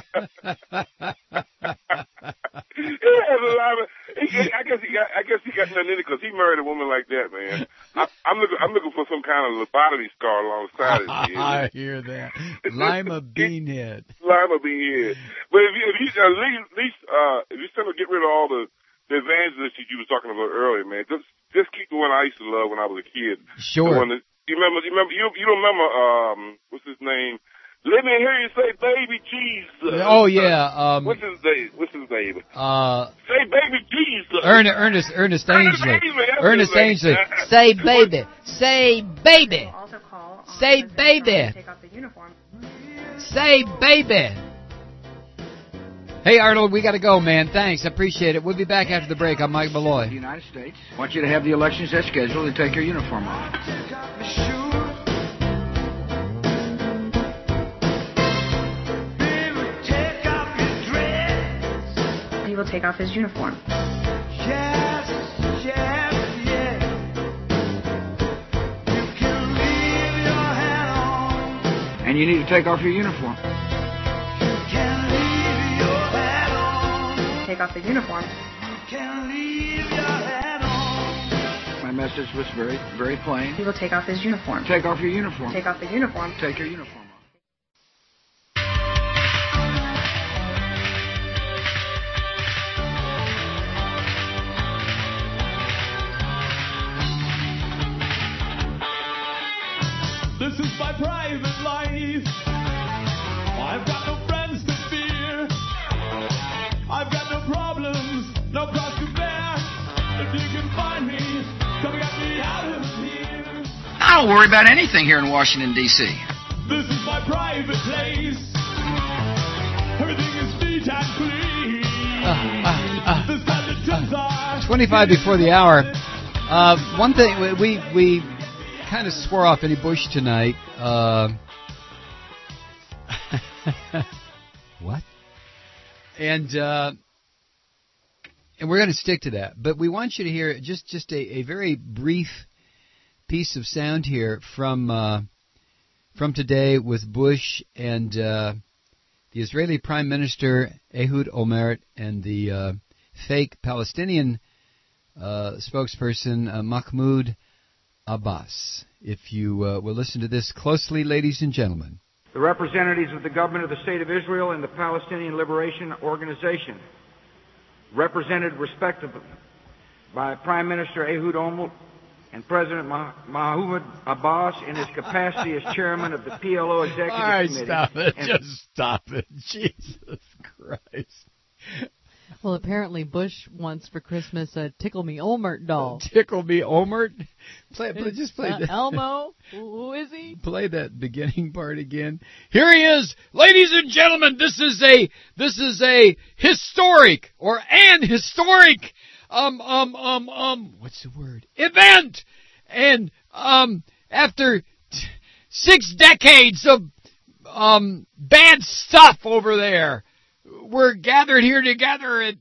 Yeah, the lima. He, I guess he got. I guess he got nothing in it because he married a woman like that, man. I, I'm looking. I'm looking for some kind of lobotomy scar alongside his head. I hear that. Lima bean head. Lima bean head. But if you, if you at least, at least uh, if you still get rid of all the the evangelists that you was talking about earlier, man, just just keep the one I used to love when I was a kid. Sure. The one that, you remember? You remember? You you don't remember? Um, what's his name? Let me hear you say, "Baby Jesus." Oh yeah. Um, what's his name? What's his name? Uh, say, "Baby Jesus." Ernest Ernest Ernest Ainsley. Ernest, Ernest Ainsley. Say baby. Say baby. Also call on Say officers baby. trying to take off the uniform. Say baby. Hey, Arnold, we got to go, man. Thanks. I appreciate it. We'll be back after the break. I'm Mike Malloy. The United States wants you to have the elections as scheduled and take your uniform off. He will take off his uniform. Yes, yes, yes. You can leave your hat on. And you need to take off your uniform. You can leave your hat on. Take off the uniform. You can leave your hat on. My message was very, very plain. He will take off his uniform. Take off your uniform. Take off the uniform. Take your uniform off. This is my private life. I've got no friends to fear. I've got no problems, no cross to bear. If you can find me, come get me out of here. I don't worry about anything here in Washington, D C This is my private place. Everything is neat and clean. Uh, uh, uh, the skeletons are twenty-five before the hour. Uh, one thing, we we kind of swore off any Bush tonight. Uh, what? And uh, and we're going to stick to that. But we want you to hear just, just a, a very brief piece of sound here from uh, from today with Bush and uh, the Israeli Prime Minister Ehud Olmert and the uh, fake Palestinian uh, spokesperson uh, Mahmoud Abbas. If you uh, will listen to this closely, ladies and gentlemen. The representatives of the government of the State of Israel and the Palestinian Liberation Organization, represented respectively by Prime Minister Ehud Olmert and President Mahmoud Abbas in his capacity as chairman of the P L O Executive All right, Committee. stop it. And Just stop it. Jesus Christ. Well, apparently Bush wants for Christmas a Tickle Me Olmert doll. Tickle Me Olmert? Play, play, just play uh, that. Elmo? Who is he? Play that beginning part again. Here he is, ladies and gentlemen. This is a this is a historic or an historic um um um um what's the word event, and um after t- six decades of um bad stuff over there, we're gathered here together at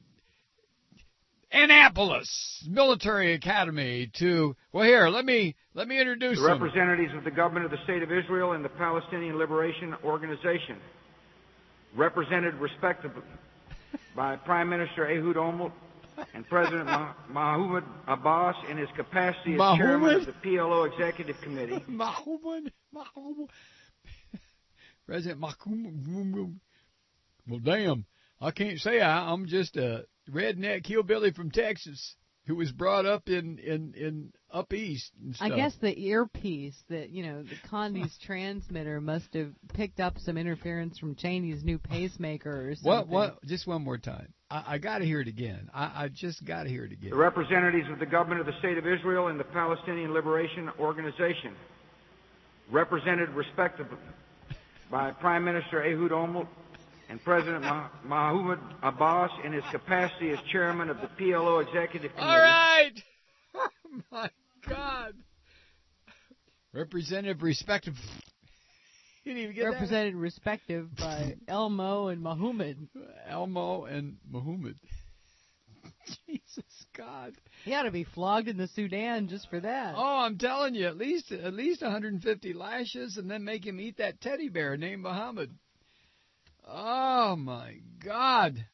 Annapolis Military Academy to, well, here, let me let me introduce the them. representatives of the government of the State of Israel and the Palestinian Liberation Organization, represented respectively by Prime Minister Ehud Olmert and President Mahmoud Abbas in his capacity as Mahmoud? chairman of the P L O Executive Committee. Mahmoud, Mahmoud, President Mahmoud. Well, damn, I can't say I, I'm just a redneck hillbilly from Texas who was brought up in, in, in up east and stuff. I guess the earpiece that, you know, the Condi's transmitter must have picked up some interference from Cheney's new pacemaker or something. What? What? Just one more time. I, I got to hear it again. I, I just got to hear it again. The representatives of the government of the State of Israel and the Palestinian Liberation Organization, represented respectively by Prime Minister Ehud Olmert and President Mahmoud Abbas in his capacity as chairman of the P L O Executive Committee. All right. Oh, my God. Representative respective. You didn't even get Represented respective by Elmo and Mahmoud. Elmo and Mahmoud. Jesus God. He ought to be flogged in the Sudan just for that. Oh, I'm telling you, at least at least one hundred fifty lashes, and then make him eat that teddy bear named Muhammad. Oh, my God.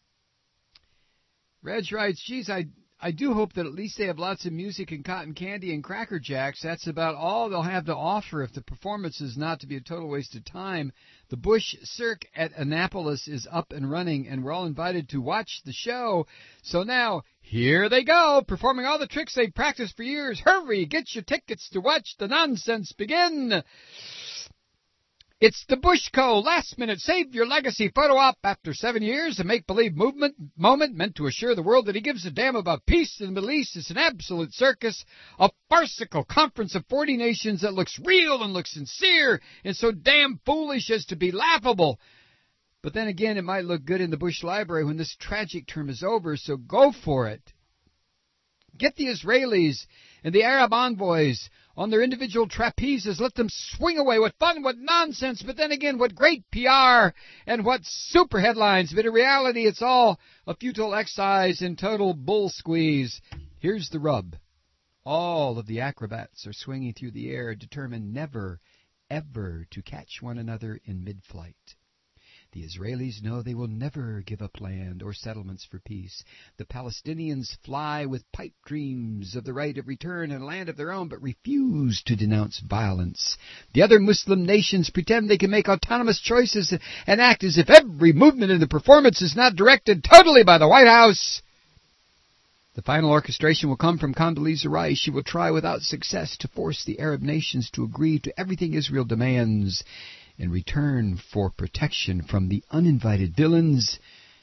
Reg writes, geez, I, I do hope that at least they have lots of music and cotton candy and Cracker Jacks. That's about all they'll have to offer if the performance is not to be a total waste of time. The Bush Cirque at Annapolis is up and running, and we're all invited to watch the show. So now, here they go, performing all the tricks they've practiced for years. Hurry, get your tickets to watch the nonsense begin. It's the Bush Co. Last Minute Save Your Legacy photo op. After seven years, a make-believe movement moment meant to assure the world that he gives a damn about peace in the Middle East. It's an absolute circus, a farcical conference of forty nations that looks real and looks sincere and so damn foolish as to be laughable. But then again, it might look good in the Bush Library when this tragic term is over, so go for it. Get the Israelis and the Arab envoys on their individual trapezes. Let them swing away. What fun, what nonsense, but then again, what great P R and what super headlines. But in reality, it's all a futile exercise and total bull squeeze. Here's the rub. All of the acrobats are swinging through the air, determined never, ever to catch one another in mid-flight. The Israelis know they will never give up land or settlements for peace. The Palestinians fly with pipe dreams of the right of return and a land of their own, but refuse to denounce violence. The other Muslim nations pretend they can make autonomous choices and act as if every movement in the performance is not directed totally by the White House. The final orchestration will come from Condoleezza Rice. She will try without success to force the Arab nations to agree to everything Israel demands in return for protection from the uninvited villains,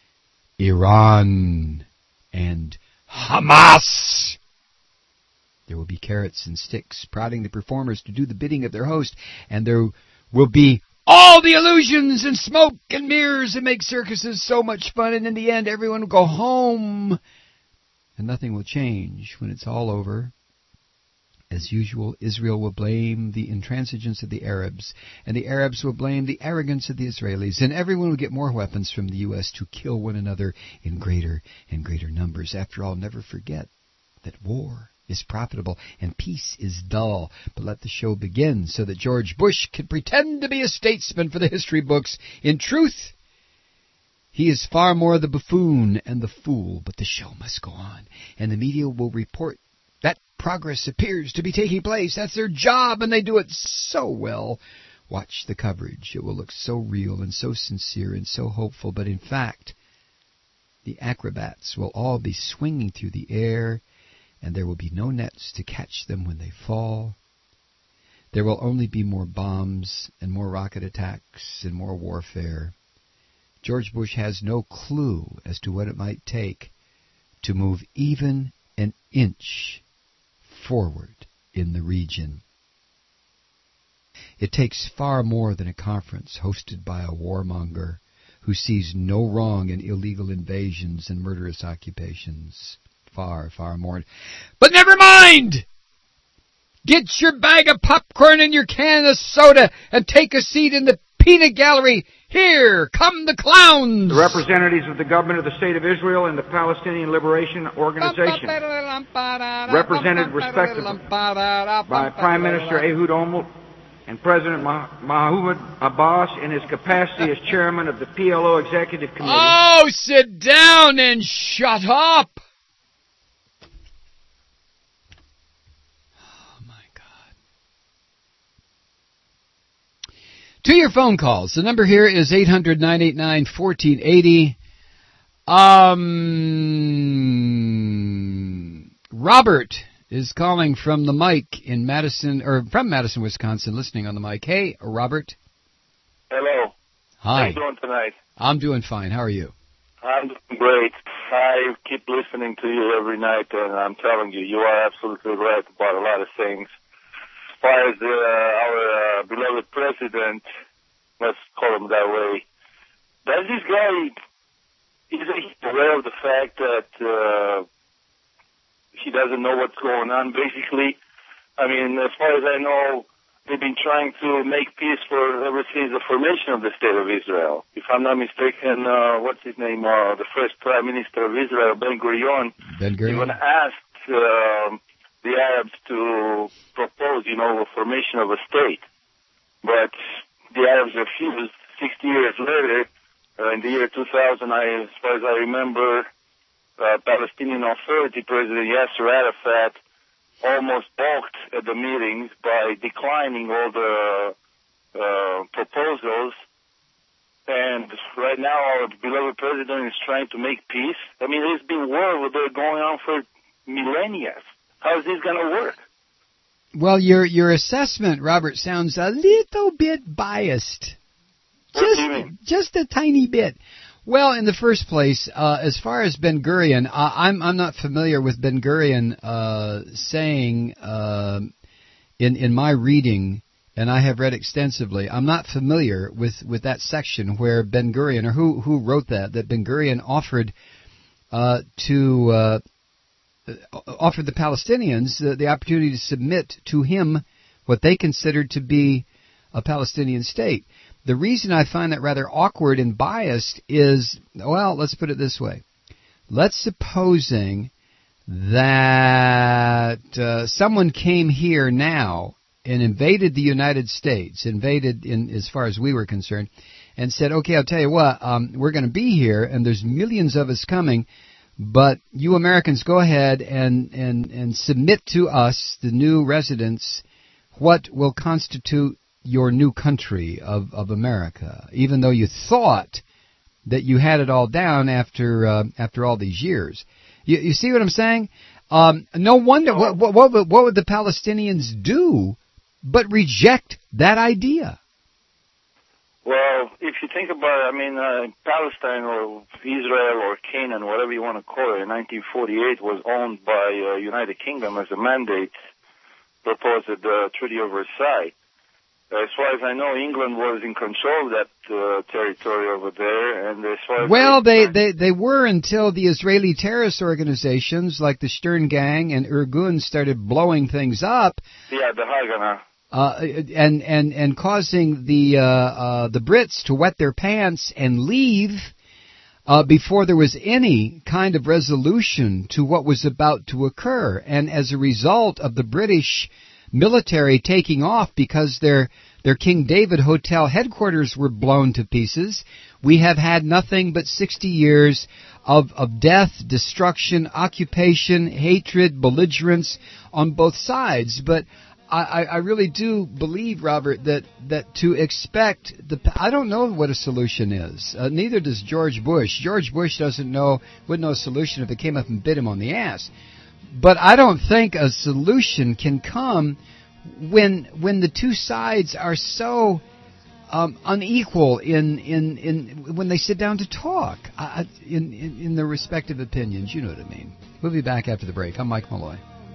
Iran and Hamas. There will be carrots and sticks prodding the performers to do the bidding of their host, and there will be all the illusions and smoke and mirrors that make circuses so much fun, and in the end everyone will go home, and nothing will change when it's all over. As usual, Israel will blame the intransigence of the Arabs, and the Arabs will blame the arrogance of the Israelis, and everyone will get more weapons from the U S to kill one another in greater and greater numbers. After all, never forget that war is profitable and peace is dull. But let the show begin so that George Bush can pretend to be a statesman for the history books. In truth, he is far more the buffoon and the fool, but the show must go on, and the media will report that progress appears to be taking place. That's their job, and they do it so well. Watch the coverage. It will look so real and so sincere and so hopeful, but in fact, the acrobats will all be swinging through the air, and there will be no nets to catch them when they fall. There will only be more bombs and more rocket attacks and more warfare. George Bush has no clue as to what it might take to move even an inch forward in the region. It takes far more than a conference hosted by a warmonger who sees no wrong in illegal invasions and murderous occupations. Far, far more. But never mind! Get your bag of popcorn and your can of soda and take a seat in the peanut gallery. Here come the clowns! The representatives of the government of the State of Israel and the Palestinian Liberation Organization, represented respectively by Prime Minister Ehud Olmert and President Mahmoud Abbas in his capacity as chairman of the P L O Executive Committee. Oh, sit down and shut up! To your phone calls. The number here is eight hundred, nine eight nine, one four eight zero. Um, Robert is calling from the mic in Madison, or from Madison, Wisconsin, listening on the mic. Hey, Robert. Hello. Hi. How are you doing tonight? I'm doing fine. How are you? I'm doing great. I keep listening to you every night, and I'm telling you, you are absolutely right about a lot of things. As far as uh, our uh, beloved president, let's call him that way, does this guy, is he aware of the fact that uh, he doesn't know what's going on, basically? I mean, as far as I know, they've been trying to make peace for ever since the formation of the State of Israel. If I'm not mistaken, uh, what's his name, uh, the first Prime Minister of Israel, Ben-Gurion, Ben-Gurion. even asked uh, the Arabs to propose, you know, a formation of a state. But the Arabs refused. Sixty years later, uh, in the year two thousand, I, as far as I remember, uh, Palestinian Authority President Yasser Arafat almost balked at the meetings by declining all the uh, proposals. And right now, our beloved president is trying to make peace. I mean, there's been war going on for millennia. How is this going to work? Well, your your assessment, Robert, sounds a little bit biased. What Just, do you mean? Just a tiny bit. Well, in the first place, uh, as far as Ben-Gurion, uh, I'm I'm not familiar with Ben-Gurion uh, saying uh, in in my reading, and I have read extensively. I'm not familiar with, with that section where Ben-Gurion, or who who wrote that, that Ben-Gurion offered uh, to uh, offered the Palestinians uh, the opportunity to submit to him what they considered to be a Palestinian state. The reason I find that rather awkward and biased is, well, let's put it this way. Let's supposing that uh, someone came here now and invaded the United States, invaded in as far as we were concerned, and said, okay, I'll tell you what, um, we're going to be here, and there's millions of us coming, but you Americans go ahead and, and, and submit to us, the new residents, what will constitute your new country of, of America, even though you thought that you had it all down after uh, after all these years. You, you see what I'm saying? Um, no wonder, what, what, what, would, what would the Palestinians do but reject that idea? Well, if you think about it, I mean, uh, Palestine or Israel or Canaan, whatever you want to call it, in nineteen forty-eight was owned by uh, United Kingdom as a mandate proposed at the Treaty of Versailles. As far as I know, England was in control of that uh, territory over there, and as far as well, they, they they were until the Israeli terrorist organizations like the Stern Gang and Irgun started blowing things up. Yeah, the Haganah. Uh, and and and causing the uh, uh, the Brits to wet their pants and leave uh, before there was any kind of resolution to what was about to occur, and as a result of the British military taking off because their their King David Hotel headquarters were blown to pieces, we have had nothing but sixty years of, of death, destruction, occupation, hatred, belligerence on both sides. But I, I really do believe, Robert, that, that to expect the I don't know what a solution is. Uh, neither does George Bush. George Bush doesn't know wouldn't know a solution if it came up and bit him on the ass. But I don't think a solution can come when when the two sides are so um, unequal in, in in when they sit down to talk uh, in, in in their respective opinions. You know what I mean. We'll be back after the break. I'm Mike Malloy.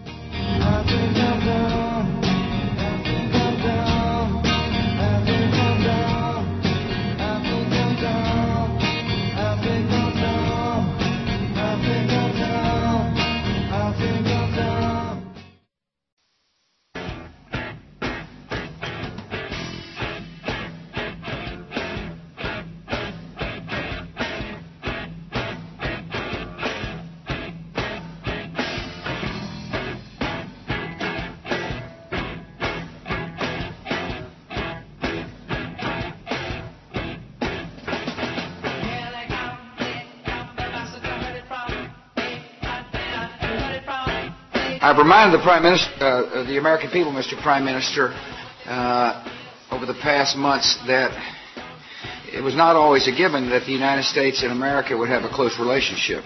I've reminded the Prime Minister, uh, the American people, Mister Prime Minister, uh, over the past months that it was not always a given that the United States and America would have a close relationship.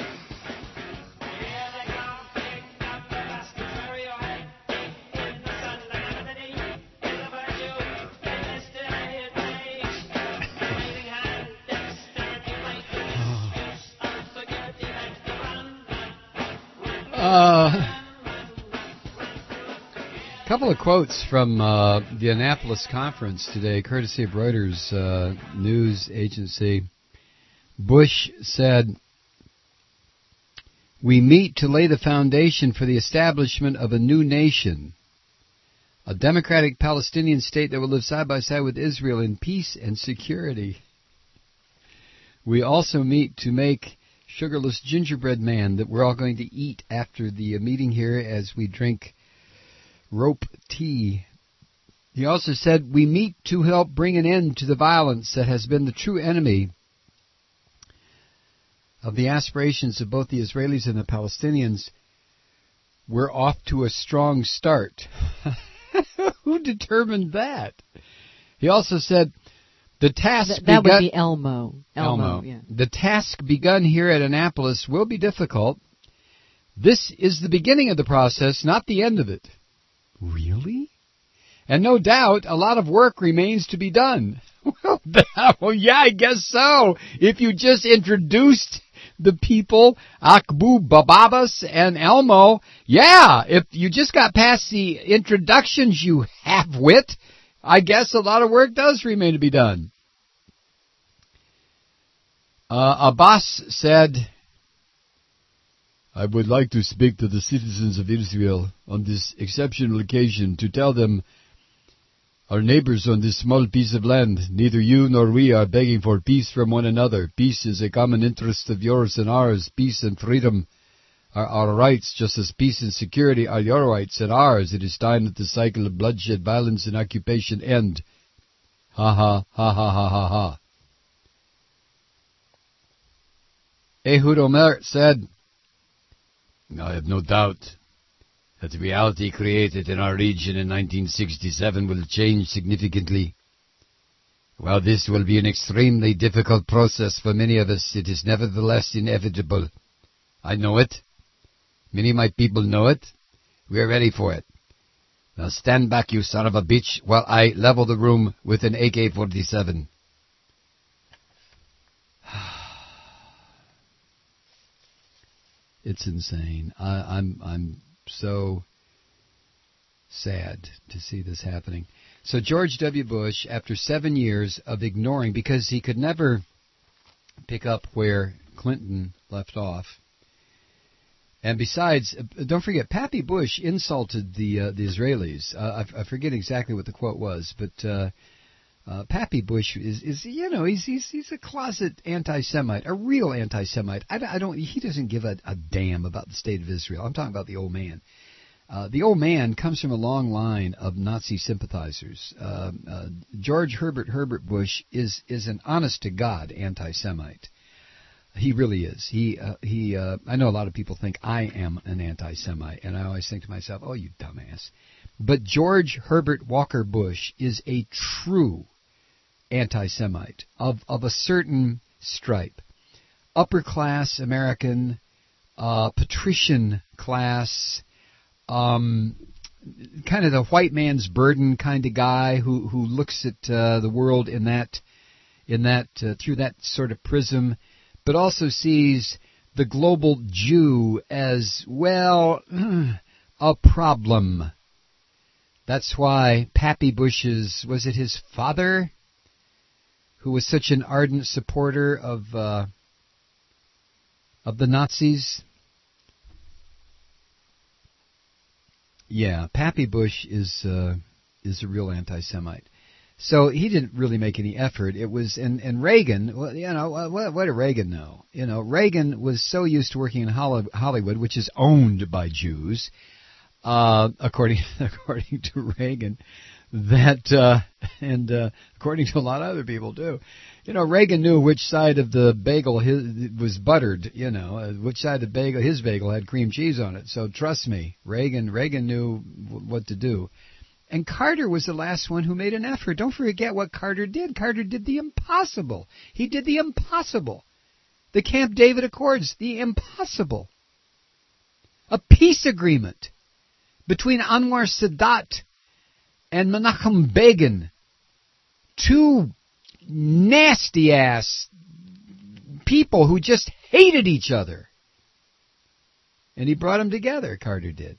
Uh... A couple of quotes from uh, the Annapolis conference today, courtesy of Reuters uh, news agency. Bush said, "We meet to lay the foundation for the establishment of a new nation, a democratic Palestinian state that will live side by side with Israel in peace and security. We also meet to make sugarless gingerbread man that we're all going to eat after the meeting here as we drink rope tea." He also said, "We meet to help bring an end to the violence that has been the true enemy of the aspirations of both the Israelis and the Palestinians. We're off to a strong start." Who determined that? He also said, "The task Th- that begun- would be Elmo. Elmo, Elmo. yeah. The task begun here at Annapolis will be difficult. This is the beginning of the process, not the end of it." Really? And no doubt, a lot of work remains to be done. Well, well, yeah, I guess so. If you just introduced the people, Akbu Bababas and Elmo, yeah, if you just got past the introductions, you half-wit, I guess a lot of work does remain to be done. Uh, Abbas said, "I would like to speak to the citizens of Israel on this exceptional occasion to tell them, our neighbors on this small piece of land, neither you nor we are begging for peace from one another. Peace is a common interest of yours and ours, peace and freedom. are our rights, just as peace and security are your rights and ours. It is time that the cycle of bloodshed, violence, and occupation end. Ha ha, ha ha ha ha ha. Ehud Olmert said, I have no doubt that the reality created in our region in nineteen sixty-seven will change significantly. While this will be an extremely difficult process for many of us, it is nevertheless inevitable. I know it. Many of my people know it. We are ready for it. Now stand back, you son of a bitch, while I level the room with an A K forty-seven. It's insane. I, I'm I'm so sad to see this happening. So George W. Bush, after seven years of ignoring, because he could never pick up where Clinton left off, and besides, don't forget, Pappy Bush insulted the uh, the Israelis. Uh, I, I forget exactly what the quote was, but uh, uh, Pappy Bush is, is you know he's he's he's a closet anti-Semite, a real anti-Semite. I, I don't he doesn't give a, a damn about the state of Israel. I'm talking about the old man. Uh, the old man comes from a long line of Nazi sympathizers. Uh, uh, George Herbert Herbert Bush is is an honest-to-God anti-Semite. He really is. He uh, he. Uh, I know a lot of people think I am an anti-Semite, and I always think to myself, "Oh, you dumbass." But George Herbert Walker Bush is a true anti-Semite of of a certain stripe, upper class American, uh, patrician class. Um, kind of the white man's burden kind of guy who who looks at uh, the world in that in that uh, through that sort of prism, but also sees the global Jew as, well, a problem. That's why Pappy Bush's, was it his father, who was such an ardent supporter of uh, of the Nazis? Yeah, Pappy Bush is uh, is a real anti-Semite. So he didn't really make any effort. It was, and, and Reagan, well, you know, what, what did Reagan know? You know, Reagan was so used to working in Hollywood, which is owned by Jews, uh, according according to Reagan, that, uh, and uh, according to a lot of other people too. You know, Reagan knew which side of the bagel his, was buttered, you know, uh, which side of the bagel, his bagel had cream cheese on it. So trust me, Reagan, Reagan knew w- what to do. And Carter was the last one who made an effort. Don't forget what Carter did. Carter did the impossible. He did the impossible. The Camp David Accords, the impossible. A peace agreement between Anwar Sadat and Menachem Begin, two nasty-ass people who just hated each other. And he brought them together, Carter did.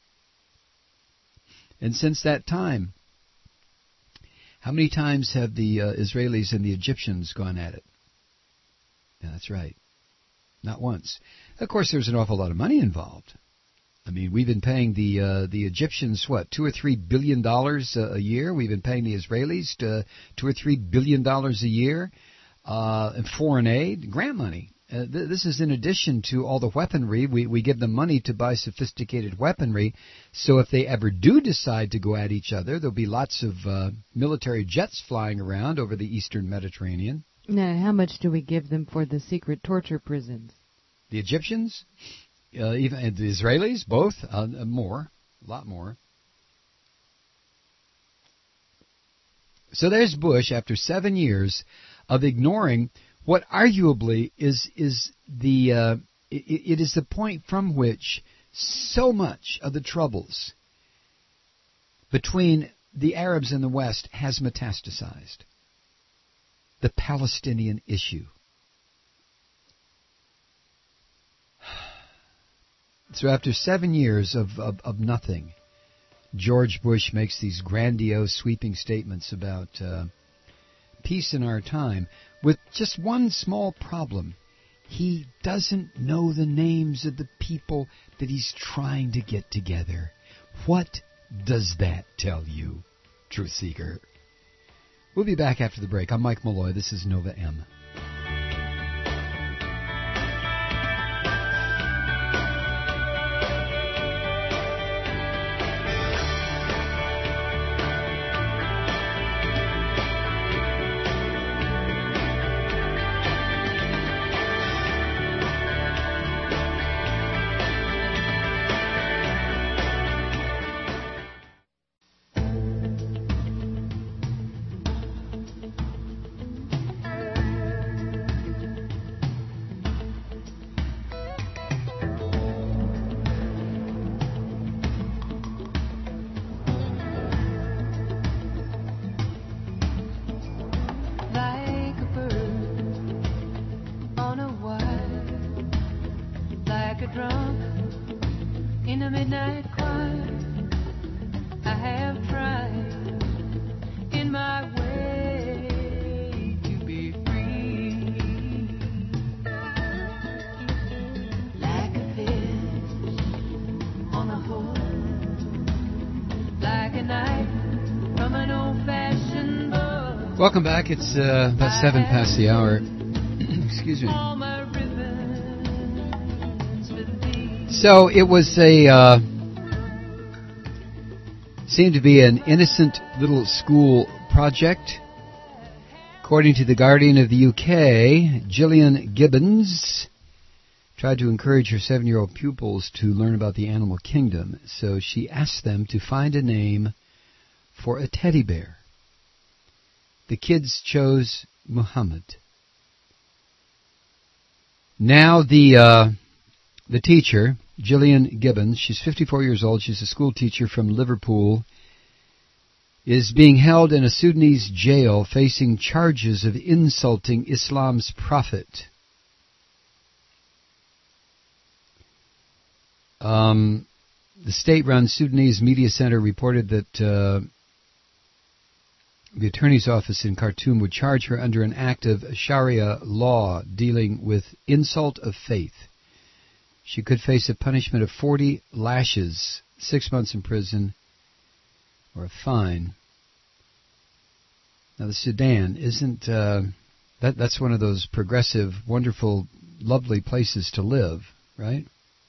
And since that time, how many times have the uh, Israelis and the Egyptians gone at it? Yeah, that's right. Not once. Of course, there's an awful lot of money involved. I mean, we've been paying the uh, the Egyptians, what, two or three billion dollars uh, a year? We've been paying the Israelis to two or three billion dollars a year uh, in foreign aid, grant money. Uh, th- this is in addition to all the weaponry. We, we give them money to buy sophisticated weaponry, so if they ever do decide to go at each other, there'll be lots of uh, military jets flying around over the eastern Mediterranean. Now, how much do we give them for the secret torture prisons? The Egyptians? Uh, even and the Israelis? Both? Uh, more. A lot more. So there's Bush, after seven years of ignoring what arguably is is the uh, it, it is the point from which so much of the troubles between the Arabs and the West has metastasized. The Palestinian issue. So after seven years of, of, of nothing, George Bush makes these grandiose, sweeping statements about uh, peace in our time, with just one small problem. He doesn't know the names of the people that he's trying to get together. What does that tell you, Truth Seeker? We'll be back after the break. I'm Mike Malloy. This is Nova M. night choir, I have tried in my way to be free. Like a fish on a hook, like a knife from an old-fashioned book. Welcome back. It's uh, about seven past the hour. Excuse me. So it was a, uh, seemed to be an innocent little school project. According to the Guardian of the U K, Gillian Gibbons tried to encourage her seven-year-old pupils to learn about the animal kingdom, so she asked them to find a name for a teddy bear. The kids chose Muhammad. Now the uh, the teacher, Gillian Gibbons, she's fifty-four years old, she's a school teacher from Liverpool, is being held in a Sudanese jail facing charges of insulting Islam's prophet. Um, the state-run Sudanese media center reported that uh, the attorney's office in Khartoum would charge her under an act of Sharia law dealing with insult of faith. She could face a punishment of forty lashes, six months in prison, or a fine. Now, the Sudan isn't, uh, that, that's one of those progressive, wonderful, lovely places to live, right?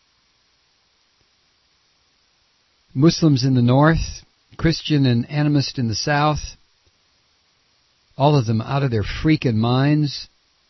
Muslims in the north, Christian and animist in the south, all of them out of their freaking minds.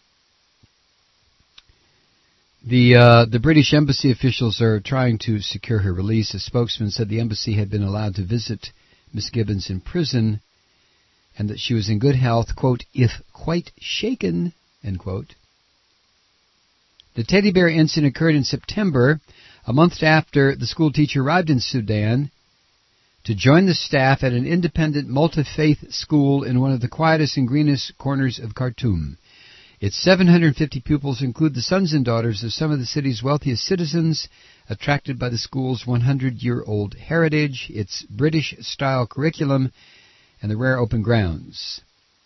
The uh, the British embassy officials are trying to secure her release. A spokesman said the embassy had been allowed to visit Miss Gibbons in prison and that she was in good health, quote, if quite shaken, end quote. The teddy bear incident occurred in September, a month after the school teacher arrived in Sudan to join the staff at an independent multi-faith school in one of the quietest and greenest corners of Khartoum. Its seven hundred fifty pupils include the sons and daughters of some of the city's wealthiest citizens, attracted by the school's one hundred year old heritage, its British-style curriculum, and the rare open grounds.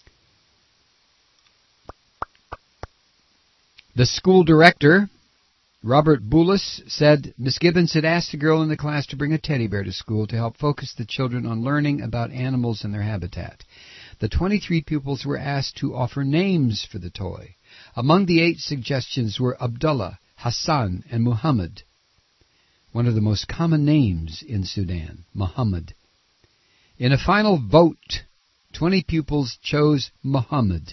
The school director, Robert Boulis, said Miss Gibbons had asked the girl in the class to bring a teddy bear to school to help focus the children on learning about animals and their habitat. The twenty-three pupils were asked to offer names for the toy. Among the eight suggestions were Abdullah, Hassan, and Muhammad. One of the most common names in Sudan, Muhammad. In a final vote, twenty pupils chose Muhammad.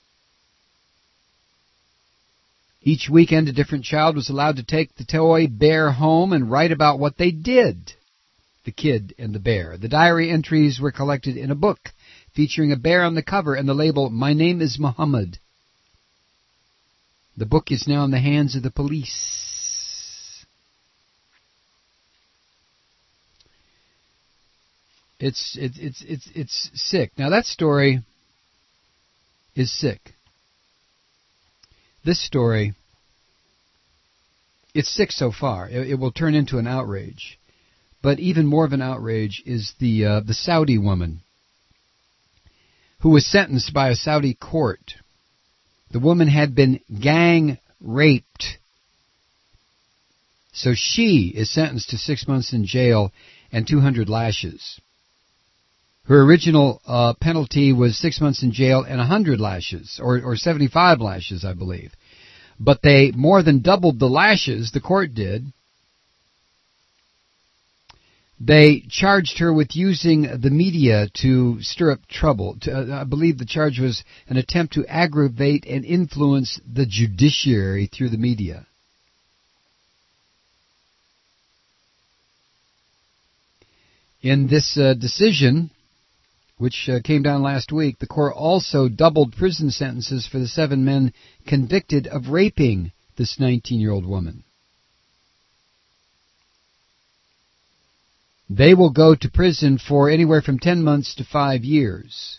Each weekend, a different child was allowed to take the toy bear home and write about what they did, the kid and the bear. The diary entries were collected in a book featuring a bear on the cover and the label, "My name is Muhammad." The book is now in the hands of the police. It's it's it's it's it's sick. Now that story is sick. This story, it's sick so far. It, it will turn into an outrage. But even more of an outrage is the uh, the Saudi woman who was sentenced by a Saudi court. The woman had been gang raped. So she is sentenced to six months in jail and two hundred lashes. Her original uh, penalty was six months in jail and one hundred lashes, or, or seventy-five lashes, I believe. But they more than doubled the lashes, the court did. They charged her with using the media to stir up trouble. To, uh, I believe the charge was an attempt to aggravate and influence the judiciary through the media. In this uh, decision, which uh, came down last week, the court also doubled prison sentences for the seven men convicted of raping this nineteen-year-old woman. They will go to prison for anywhere from ten months to five years.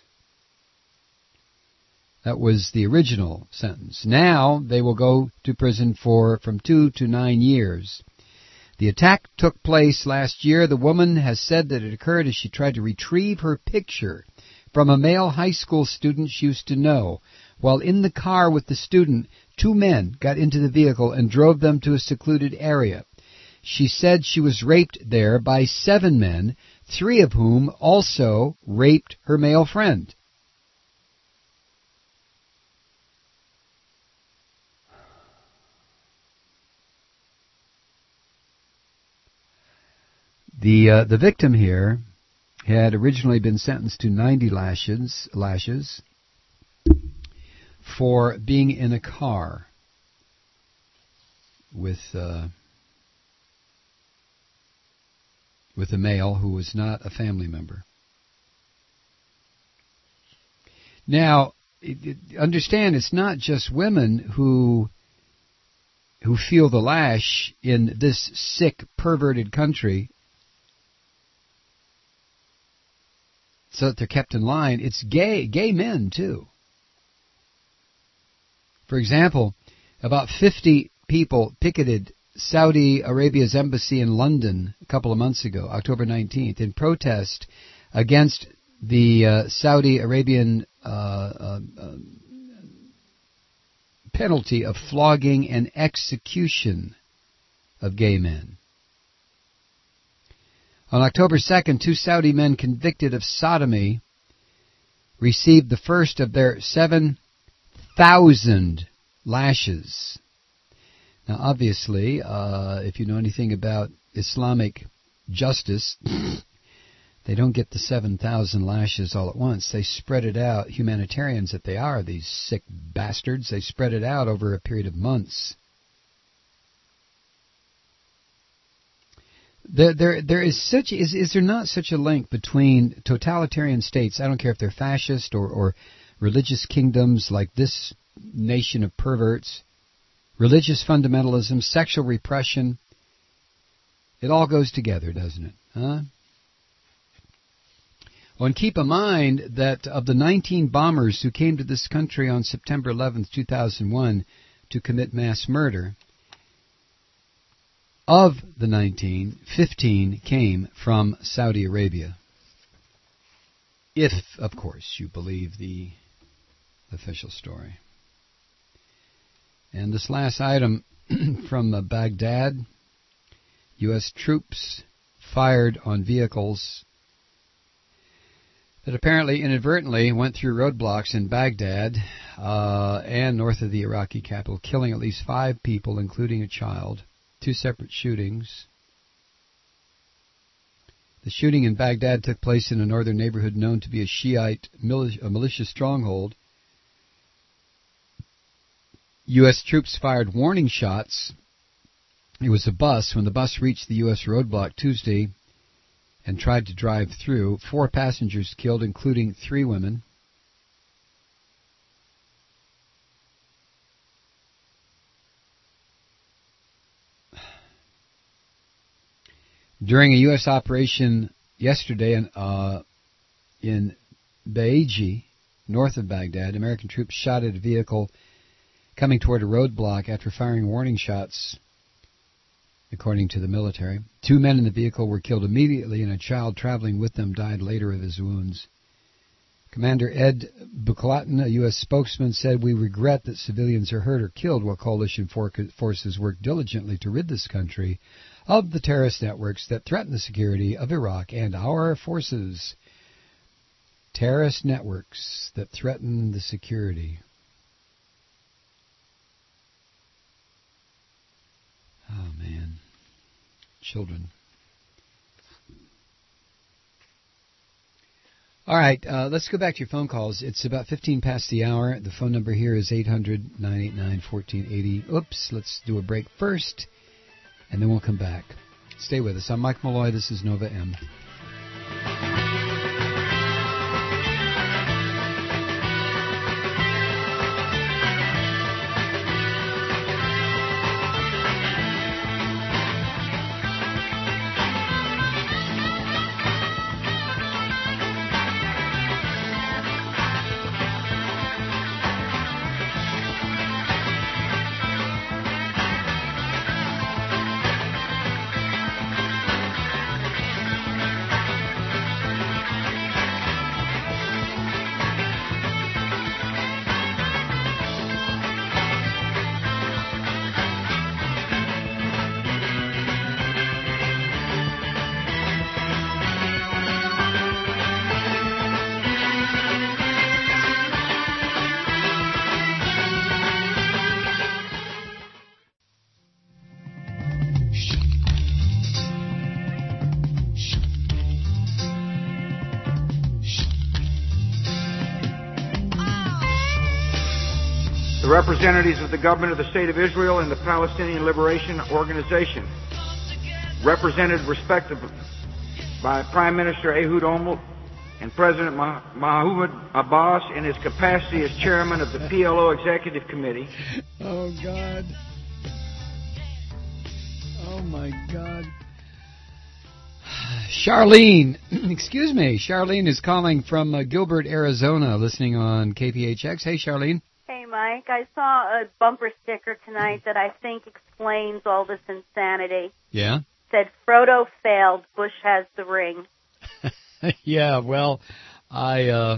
That was the original sentence. Now they will go to prison for from two to nine years. The attack took place last year. The woman has said that it occurred as she tried to retrieve her picture from a male high school student she used to know. While in the car with the student, two men got into the vehicle and drove them to a secluded area. She said she was raped there by seven men, three of whom also raped her male friend. The uh, the victim here had originally been sentenced to ninety lashes lashes for being in a car with uh, with a male who was not a family member. Now, it, it, understand, it's not just women who who feel the lash in this sick, perverted country, so that they're kept in line. It's gay, gay men, too. For example, about fifty people picketed Saudi Arabia's embassy in London a couple of months ago, October nineteenth, in protest against the uh, Saudi Arabian uh, uh, uh, penalty of flogging and execution of gay men. On October second, two Saudi men convicted of sodomy received the first of their seven thousand lashes. Now, obviously, uh, if you know anything about Islamic justice, they don't get the seven thousand lashes all at once. They spread it out, humanitarians that they are, these sick bastards, they spread it out over a period of months. There, there, there is such is is there not such a link between totalitarian states? I don't care if they're fascist or, or religious kingdoms like this nation of perverts, religious fundamentalism, sexual repression. It all goes together, doesn't it? Huh? Well, and keep in mind that of the nineteen bombers who came to this country on September eleventh, two thousand one, to commit mass murder, of the nineteen, fifteen came from Saudi Arabia. If, of course, you believe the official story. And this last item from uh, Baghdad, U S troops fired on vehicles that apparently inadvertently went through roadblocks in Baghdad uh, and north of the Iraqi capital, killing at least five people, including a child. Two separate shootings. The shooting in Baghdad took place in a northern neighborhood known to be a Shiite militia, a militia stronghold. U S troops fired warning shots. It was a bus. When the bus reached the U S roadblock Tuesday and tried to drive through, four passengers killed, including three women. During a U S operation yesterday in, uh, in Baiji, north of Baghdad, American troops shot at a vehicle coming toward a roadblock after firing warning shots, according to the military. Two men in the vehicle were killed immediately, and a child traveling with them died later of his wounds. Commander Ed Buklatin, a U S spokesman, said, "We regret that civilians are hurt or killed while coalition for- forces work diligently to rid this country of the terrorist networks that threaten the security of Iraq and our forces." Terrorist networks that threaten the security. Oh, man. Children. All right, uh, let's go back to your phone calls. It's about fifteen past the hour. The phone number here is eight hundred, nine eight nine, one four eight zero. Oops, let's do a break first, and then we'll come back. Stay with us. I'm Mike Malloy. This is Nova M. representatives of the government of the State of Israel and the Palestinian Liberation Organization, represented respectively by Prime Minister Ehud Olmert and President Mah- Mahmoud Abbas in his capacity as chairman of the P L O Executive Committee. Oh, God. Oh, my God. Charlene, excuse me, Charlene is calling from uh, Gilbert, Arizona, listening on K P H X. Hey, Charlene. Hey, Mike. I saw a bumper sticker tonight that I think explains all this insanity. Yeah? It said, Frodo failed, Bush has the ring. Yeah, well, I, uh,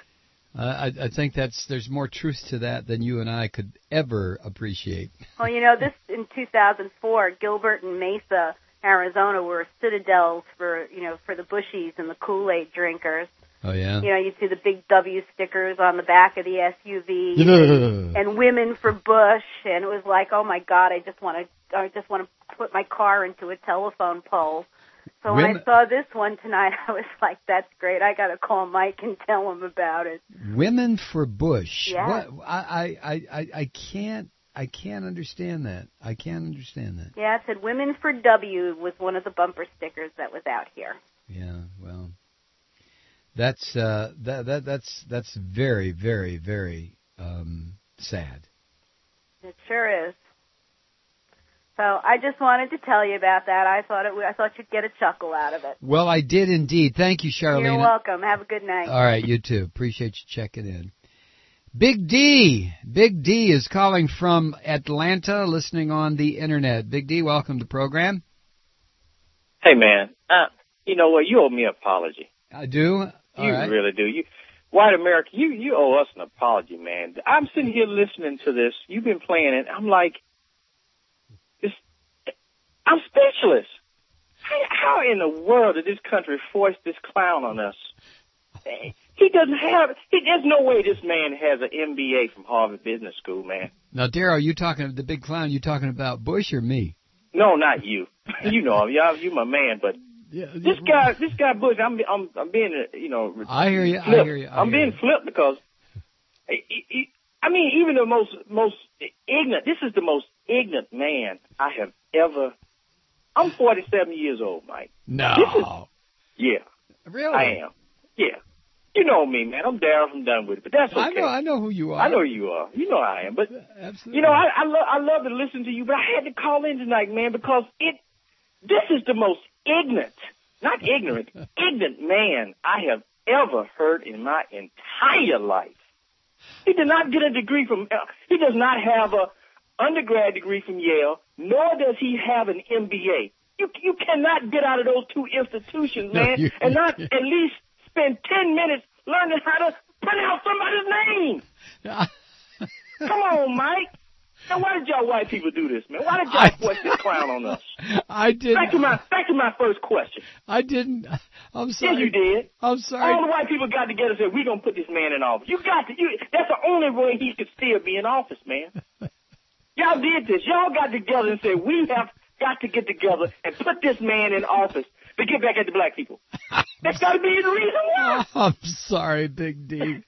I I think that's there's more truth to that than you and I could ever appreciate. Well, you know, this in two thousand four, Gilbert and Mesa, Arizona, were citadels for, you know, for the Bushies and the Kool-Aid drinkers. Oh, yeah? You know, you'd see the big W stickers on the back of the S U V and, and women for Bush, and it was like, oh, my God, I just want to I just want to put my car into a telephone pole. So when Women, I saw this one tonight, I was like, that's great. I got to call Mike and tell him about it. Women for Bush. Yeah. What? I, I, I, I can't I can't understand that. I can't understand that. Yeah, it said Women for W was one of the bumper stickers that was out here. Yeah, well, that's uh, that that that's that's very very very um, sad. It sure is. So I just wanted to tell you about that. I thought it. I thought you'd get a chuckle out of it. Well, I did indeed. Thank you, Charlene. You're welcome. Have a good night. All right, you too. Appreciate you checking in. Big D, Big D is calling from Atlanta, listening on the internet. Big D, welcome to the program. Hey, man. Uh, you know what? You owe me an apology. I do. All you right. really do. You, white America, you you owe us an apology, man. I'm sitting here listening to this. You've been playing it. I'm like, this. I'm speechless. How, how in the world did this country force this clown on us? He doesn't have. He, there's no way this man has an M B A from Harvard Business School, man. Now, Daryl, you talking the big clown? You talking about Bush or me? No, not you. You know him. Yeah, you my man, but. Yeah, this guy, this guy Bush, I'm, I'm, I'm being, you know. I hear you. Flipped. I hear you. I I'm hear being you. flipped because, he, he, I mean, even the most, most ignorant. This is the most ignorant man I have ever. I'm forty-seven years old, Mike. No. This is, yeah. Really? I am. Yeah. You know me, man. I'm Darryl from Dunwoody, but that's okay. I know. I know who you are. I know who you are. You know I am, but Absolutely. you know I, I love, I love to listen to you, but I had to call in tonight, man, because it. This is the most ignorant, not ignorant, ignorant man I have ever heard in my entire life. He did not get a degree from, uh, he does not have a undergrad degree from Yale, nor does he have an M B A. You you cannot get out of those two institutions, man, No, you, and not at least spend ten minutes learning how to pronounce somebody's name. Come on, Mike. Now, why did y'all white people do this, man? Why did y'all force this clown on us? I didn't. Back to my back to my first question. I didn't. I'm sorry. Yes, you did. I'm sorry. All the white people got together and said, we're going to put this man in office. You got to. You, that's the only way he could still be in office, man. Y'all did this. Y'all got together and said, we have got to get together and put this man in office to get back at the black people. That's got to be the reason why. I'm sorry, Big D.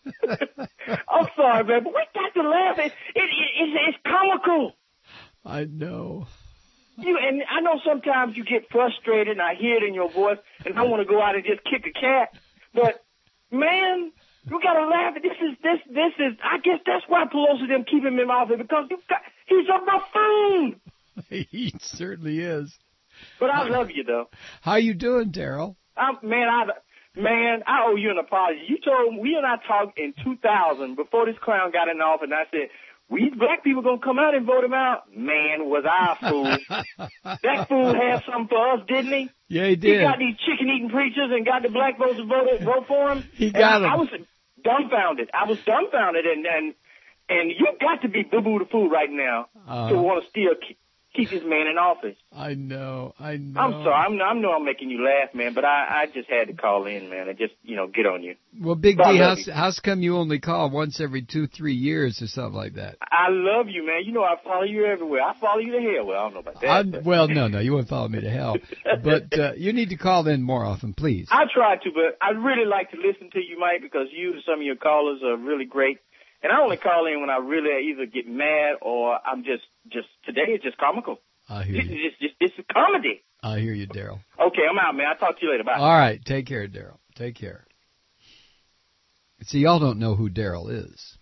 I'm sorry, man, but we got to laugh. It, it, it, it's, it's comical. I know. You and I know sometimes you get frustrated, and I hear it in your voice, and I want to go out and just kick a cat. But man, you got to laugh. This is this this is. I guess that's why Pelosi them keep him in office, because you got, he's a buffoon. He certainly is. But I love you though. How you doing, Daryl? I'm, man, I man, I owe you an apology. You told we and I talked in two thousand before this clown got in office, and I said, we black people gonna come out and vote him out. Man, was I a fool. That fool had something for us, didn't he? Yeah, he did. He got these chicken-eating preachers and got the black folks to vote, vote for him. He got and I, them. I was dumbfounded. I was dumbfounded, and and, and you got to be boo-boo the fool right now Uh, to want to still keep, keep this man in office. I know, I know. I'm sorry. I'm, I know I'm making you laugh, man, but I, I just had to call in, man, and just, you know, get on you. Well, Big But I D, love how's, you. how's come you only call once every two, three years or something like that? I love you, man. You know I follow you everywhere. I follow you to hell. Well, I don't know about that. I, but- well, no, no, you wouldn't follow me to hell. But uh, you need to call in more often, please. I try to, but I really like to listen to you, Mike, because you and some of your callers are really great. And I only call in when I really either get mad or I'm just, just today it's just comical. I hear This you. is just, just, it's a comedy. I hear you, Daryl. Okay, I'm out, man. I'll talk to you later. Bye. All right. Take care, Daryl. Take care. See, y'all don't know who Daryl is.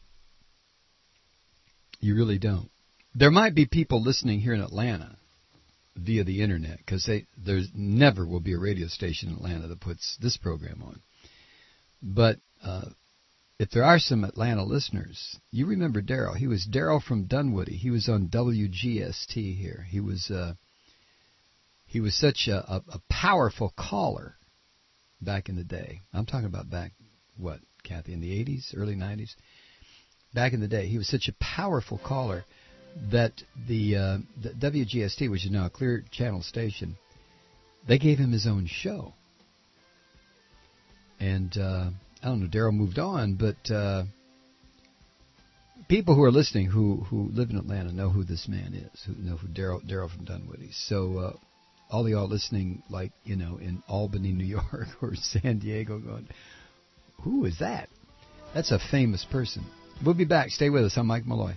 You really don't. There might be people listening here in Atlanta via the Internet, because there's never will be a radio station in Atlanta that puts this program on. But uh, if there are some Atlanta listeners, you remember Daryl. He was Daryl from Dunwoody. He was on W G S T here. He was uh, he was such a, a, a powerful caller back in the day. I'm talking about back, what, Kathy, in the eighties, early nineties? Back in the day, he was such a powerful caller that the, uh, the W G S T, which is now a Clear Channel station, they gave him his own show. And uh, I don't know, Daryl moved on, but uh, people who are listening who, who live in Atlanta know who this man is, who know who Daryl Daryl from Dunwoody. So uh, all of y'all listening, like, you know, in Albany, New York, or San Diego, going, who is that? That's a famous person. We'll be back. Stay with us. I'm Mike Malloy.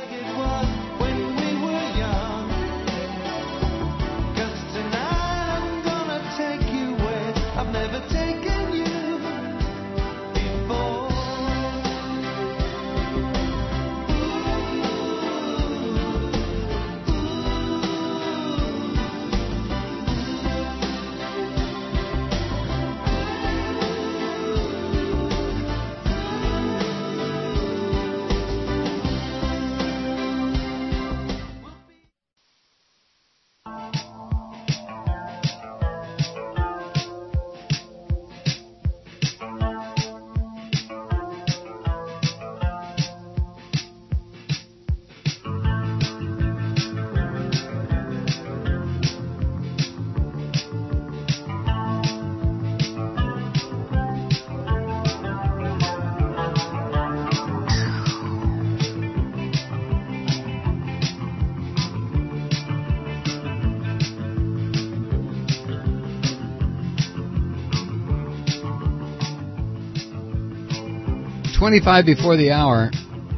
twenty-five before the hour.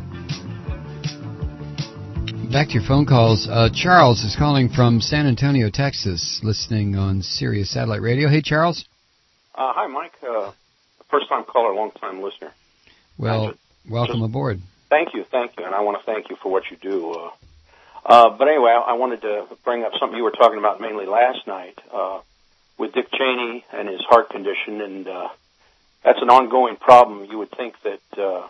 Back to your phone calls. Uh, Charles is calling from San Antonio, Texas, listening on Sirius Satellite Radio. Hey, Charles. Uh, hi, Mike. Uh, first-time caller, long-time listener. Well, just, welcome just, aboard. Thank you, thank you, and I want to thank you for what you do. Uh, uh, but anyway, I, I wanted to bring up something you were talking about mainly last night uh, with Dick Cheney and his heart condition, and uh, that's an ongoing problem. You would think that uh,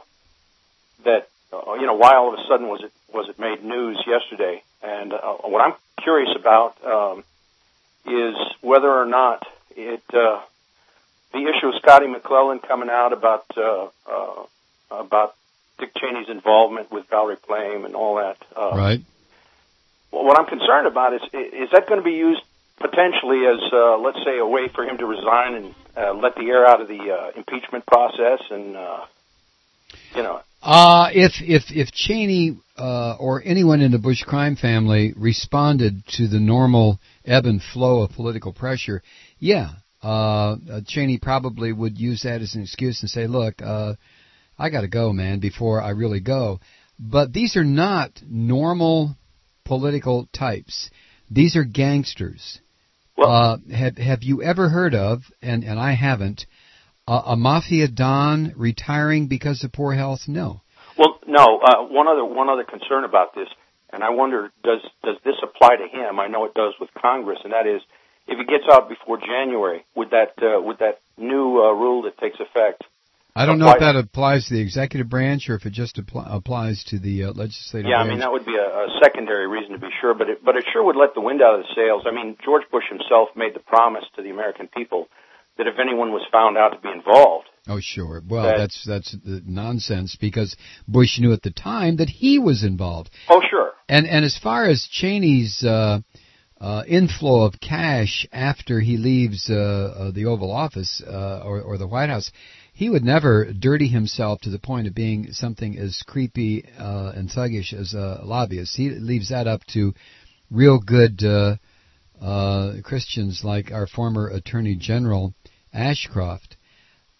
that uh, you know, why all of a sudden was it was it made news yesterday? And uh, what I'm curious about um, is whether or not it uh, the issue of Scotty McClellan coming out about uh, uh, about Dick Cheney's involvement with Valerie Plame and all that. Uh, right. Well, what I'm concerned about is is that going to be used potentially as, uh, let's say, a way for him to resign and uh, let the air out of the uh, impeachment process, and uh, you know. Uh, if if if Cheney uh, or anyone in the Bush crime family responded to the normal ebb and flow of political pressure, yeah, uh, uh, Cheney probably would use that as an excuse and say, "Look, uh, I got to go, man, before I really go." But these are not normal political types. These are gangsters. Well, uh, have have you ever heard of, and, and I haven't, uh, a mafia don retiring because of poor health? No. Well, no. Uh, one other one other concern about this, and I wonder, does does this apply to him? I know it does with Congress, and that is, if he gets out before January, would that uh, would that new uh, rule that takes effect? I don't know if that applies to the executive branch or if it just apply, applies to the uh, legislative yeah, branch. I mean, that would be a, a secondary reason to be sure, but it, but it sure would let the wind out of the sails. I mean, George Bush himself made the promise to the American people that if anyone was found out to be involved. Oh, sure. Well, that, that's that's uh, nonsense, because Bush knew at the time that he was involved. Oh, sure. And, and as far as Cheney's uh, uh, inflow of cash after he leaves uh, uh, the Oval Office uh, or, or the White House, he would never dirty himself to the point of being something as creepy uh, and thuggish as a lobbyist. He leaves that up to real good uh, uh, Christians like our former Attorney General Ashcroft.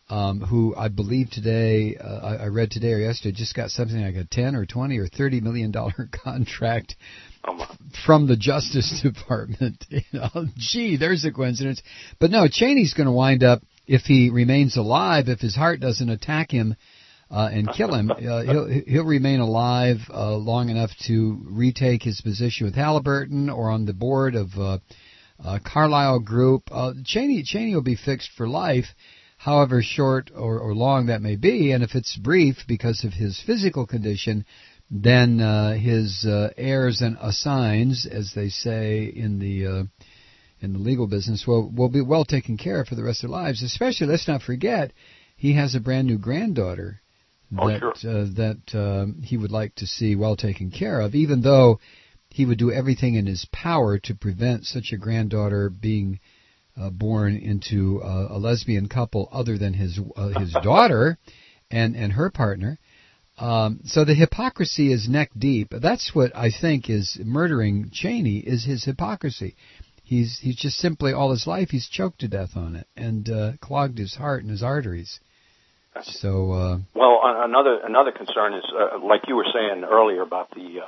um, who I believe today, uh, I, I read today or yesterday, just got something like a ten or twenty or thirty million dollar contract from the Justice Department. You know, gee, there's a coincidence. But no, Cheney's going to wind up, if he remains alive, if his heart doesn't attack him uh, and kill him, uh, he'll he'll remain alive uh, long enough to retake his position with Halliburton or on the board of uh, uh, Carlyle Group. Uh, Cheney Cheney will be fixed for life, however short or, or long that may be. And if it's brief because of his physical condition, then uh, his uh, heirs and assigns, as they say in the uh, in the legal business, will will be well taken care of for the rest of their lives. Especially, let's not forget, he has a brand new granddaughter that oh, sure. uh, that uh, he would like to see well taken care of, even though he would do everything in his power to prevent such a granddaughter being uh, born into uh, a lesbian couple other than his uh, his daughter and and her partner. Um, so the hypocrisy is neck deep. That's what I think is murdering Cheney, is his hypocrisy. He's he's just simply all his life he's choked to death on it and uh, clogged his heart and his arteries. So uh, well, another another concern is uh, like you were saying earlier about the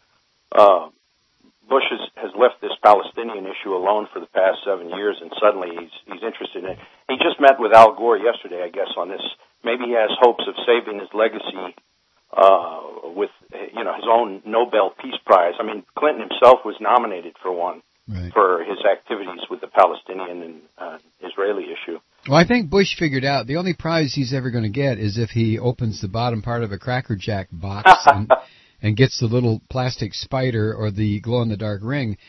uh, uh, Bush has, has left this Palestinian issue alone for the past seven years, and suddenly he's he's interested in it. He just met with Al Gore yesterday, I guess, on this. Maybe he has hopes of saving his legacy uh, with, you know, his own Nobel Peace Prize. I mean, Clinton himself was nominated for one right. for his activities with the Palestinian and uh, Israeli issue. Well, I think Bush figured out the only prize he's ever going to get is if he opens the bottom part of a Cracker Jack box and, and gets the little plastic spider or the glow-in-the-dark ring.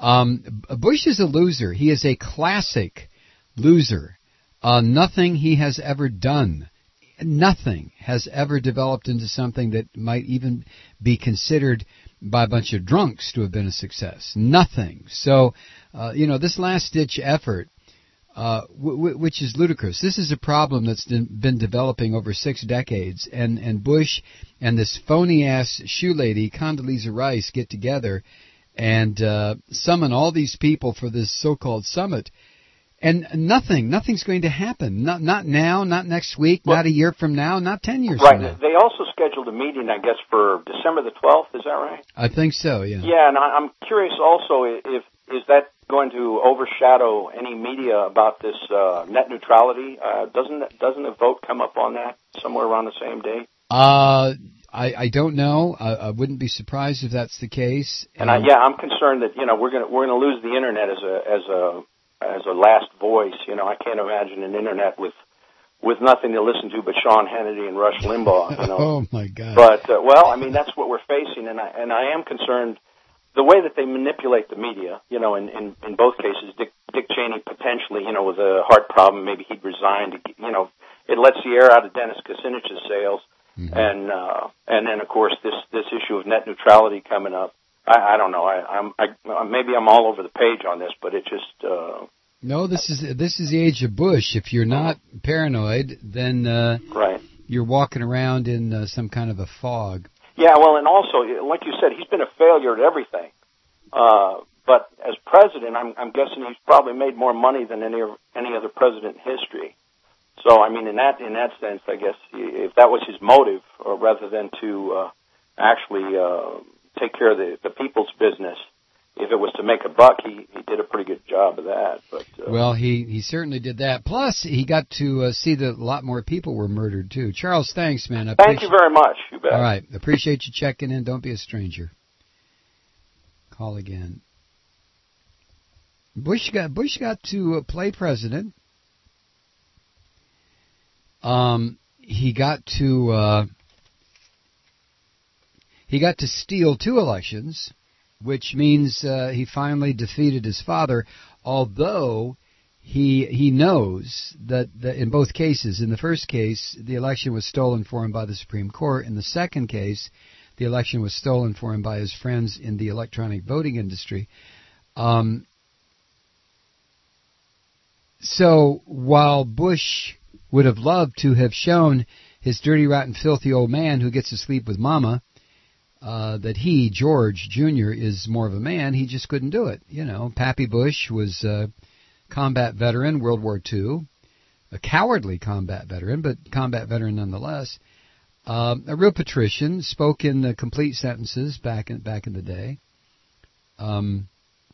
Um, Bush is a loser. He is a classic loser. Uh, nothing he has ever done, nothing has ever developed into something that might even be considered by a bunch of drunks to have been a success. Nothing. So, uh, you know, this last-ditch effort, uh, w- w- which is ludicrous. This is a problem that's been developing over six decades, and, and Bush and this phony-ass shoe lady, Condoleezza Rice, get together and uh, summon all these people for this so-called summit. And nothing, nothing's going to happen. Not not now, not next week, well, not a year from now, not ten years right. from now. They also scheduled a meeting, I guess, for December the twelfth. Is that right? I think so, yeah. Yeah, and I, I'm curious also if is that going to overshadow any media about this uh, net neutrality? Uh, doesn't doesn't a vote come up on that somewhere around the same day? Uh, I, I don't know. I, I wouldn't be surprised if that's the case. And um, I, yeah, I'm concerned that you know we're gonna we're gonna lose the internet as a as a as a last voice. You know, I can't imagine an internet with with nothing to listen to but Sean Hannity and Rush Limbaugh. You know. Oh my God! But uh, well, I mean that's what we're facing, and I and I am concerned the way that they manipulate the media. You know, in in, in both cases, Dick Dick Cheney potentially, you know, with a heart problem, maybe he'd resign. To, you know, it lets the air out of Dennis Kucinich's sails, mm-hmm. and uh, and then of course this this issue of net neutrality coming up. I, I don't know. I, I'm I, maybe I'm all over the page on this, but it just. Uh, no, this is this is the age of Bush. If you're not paranoid, then uh, right. you're walking around in uh, some kind of a fog. Yeah, well, and also, like you said, he's been a failure at everything. Uh, but as president, I'm, I'm guessing he's probably made more money than any any other president in history. So, I mean, in that in that sense, I guess if that was his motive, or rather than to uh, actually uh, take care of the, the people's business, if it was to make a buck, he, he did a pretty good job of that. But uh, well, he, he certainly did that. Plus, he got to uh, see that a lot more people were murdered, too. Charles, thanks, man. I Thank you very much. You bet. All right. Appreciate you checking in. Don't be a stranger. Call again. Bush got Bush got to uh, play president. Um, he got to uh, he got to steal two elections, which means uh, he finally defeated his father, although he he knows that, that in both cases, in the first case, the election was stolen for him by the Supreme Court. In the second case, the election was stolen for him by his friends in the electronic voting industry. Um, so while Bush would have loved to have shown his dirty, rotten, filthy old man who gets to sleep with Mama, Uh, that he, George Junior, is more of a man, he just couldn't do it. You know, Pappy Bush was a combat veteran, World War Two. a cowardly combat veteran, but combat veteran nonetheless. Um, a real patrician, spoke in uh, complete sentences back in back in the day. Um,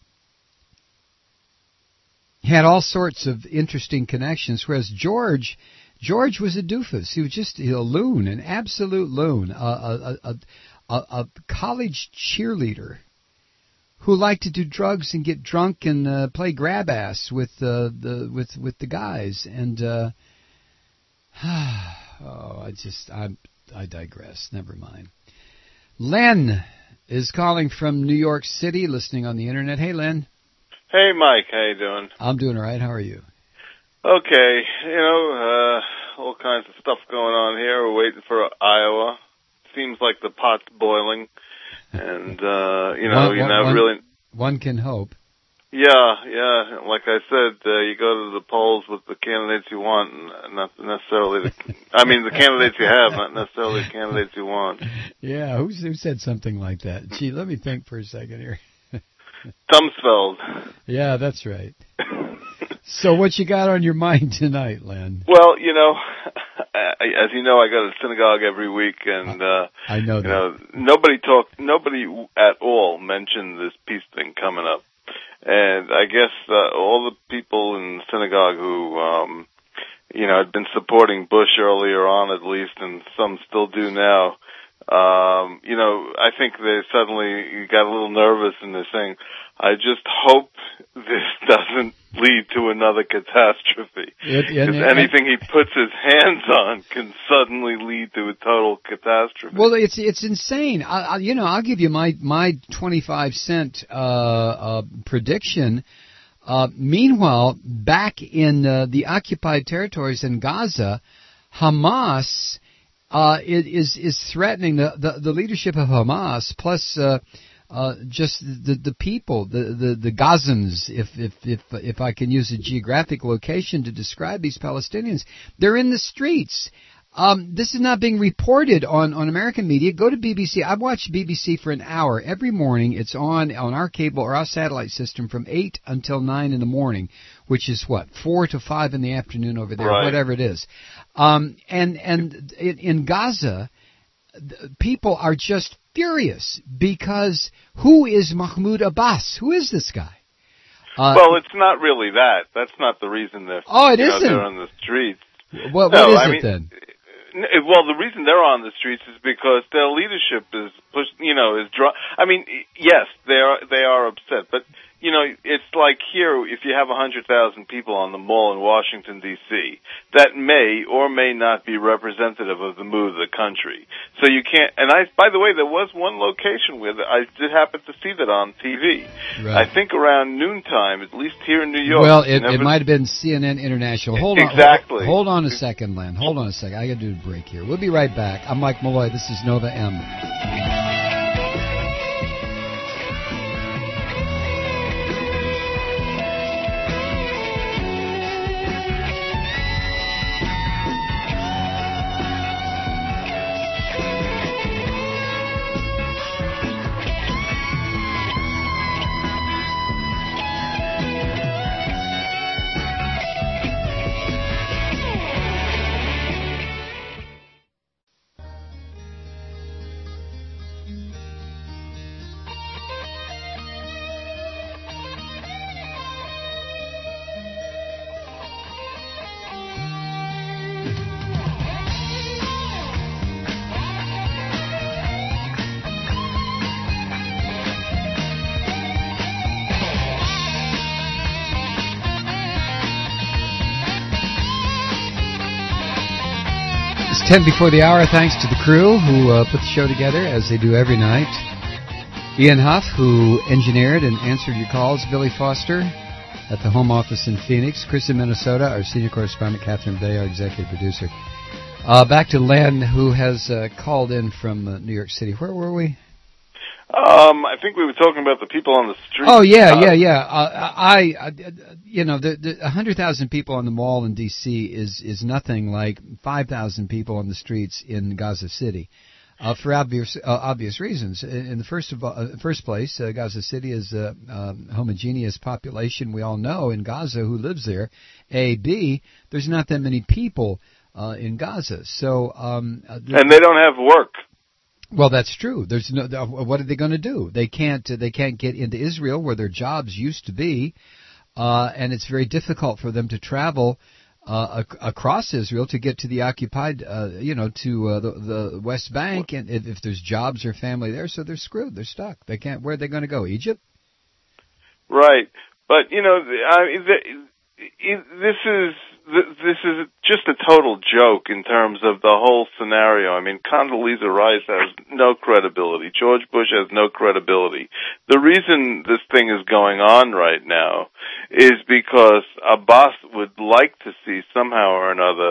had all sorts of interesting connections, whereas George, George was a doofus. He was just a loon, an absolute loon, a, a, a, a, a college cheerleader who liked to do drugs and get drunk and uh, play grab ass with uh, the with with the guys. And uh, oh, I just I I digress. Never mind. Len is calling from New York City, listening on the internet. Hey, Len. Hey, Mike. How you doing? I'm doing all right. How are you? Okay. You know, uh, all kinds of stuff going on here. We're waiting for Iowa. Seems like the pot's boiling. And, uh, you know, one, you're one, not one, really... One can hope. Yeah, yeah. Like I said, uh, you go to the polls with the candidates you want, and not necessarily the... I mean, the candidates you have, not necessarily the candidates you want. Yeah, who, who said something like that? Gee, let me think for a second here. Tumsfeld. Yeah, that's right. So what you got on your mind tonight, Len? Well, you know, as you know, I go to synagogue every week, and uh, I know that. You know, nobody talked, nobody at all mentioned this peace thing coming up, and I guess uh, all the people in synagogue who, um, you know, had been supporting Bush earlier on, at least, and some still do now. Um, you know, I think they suddenly got a little nervous and they're saying, I just hope this doesn't lead to another catastrophe. Because anything he puts his hands on can suddenly lead to a total catastrophe. Well, it's it's insane. I, I, you know, I'll give you my my twenty-five cent uh, uh, prediction. Uh, meanwhile, back in uh, the occupied territories in Gaza, Hamas uh, is is threatening the, the, the leadership of Hamas, plus uh, uh, just the the people, the, the, the Gazans, if if if if I can use a geographic location to describe these Palestinians, they're in the streets. Um, this is not being reported on, on American media. Go to B B C. I watch B B C for an hour every morning. It's on on our cable or our satellite system from eight until nine in the morning, which is what, four to five in the afternoon over there, right. Whatever it is. Um, and and in, in Gaza, people are just furious because who is Mahmoud Abbas? Who is this guy? Uh, well, it's not really that. That's not the reason they're, oh, it you know, isn't. they're on the streets. What, no, what is I it mean, then? Well, the reason they're on the streets is because their leadership is push, you know, is draw. I mean, yes, they are they are upset, but you know, it's like here, if you have a hundred thousand people on the mall in Washington D C, that may or may not be representative of the mood of the country. So you can't. And I, by the way, there was one location where I did happen to see that on T V. Right. I think around noontime, at least here in New York. Well, it, never, it might have been C N N International. Hold on, exactly. Hold, hold on a second, Len. Hold on a second. I got to do a break here. We'll be right back. I'm Mike Malloy. This is Nova M. ten before the hour, thanks to the crew who uh, put the show together, as they do every night. Ian Huff, who engineered and answered your calls. Billy Foster at the home office in Phoenix. Chris in Minnesota, our senior correspondent. Catherine Bay, our executive producer. Uh, back to Len, who has uh, called in from uh, New York City. Where were we? Um, I think we were talking about the people on the street. Oh, yeah, uh, yeah, yeah. Uh, I, I, you know, the, the one hundred thousand people on the mall in D C is, is nothing like five thousand people on the streets in Gaza City. uh, for obvious uh, obvious reasons. In, in the first of uh, first place, uh, Gaza City is a um, homogeneous population. We all know in Gaza who lives there. A, B, there's not that many people uh, in Gaza, so um, uh, the, and they don't have work. Well, that's true. There's no. What are they going to do? They can't. They can't get into Israel where their jobs used to be, uh, and it's very difficult for them to travel uh, ac- across Israel to get to the occupied, uh, you know, to uh, the, the West Bank. And if, if there's jobs or family there, so they're screwed. They're stuck. They can't. Where are they going to go? Egypt? Right, but you know, I, this is. This is just a total joke in terms of the whole scenario. I mean, Condoleezza Rice has no credibility. George Bush has no credibility. The reason this thing is going on right now is because Abbas would like to see somehow or another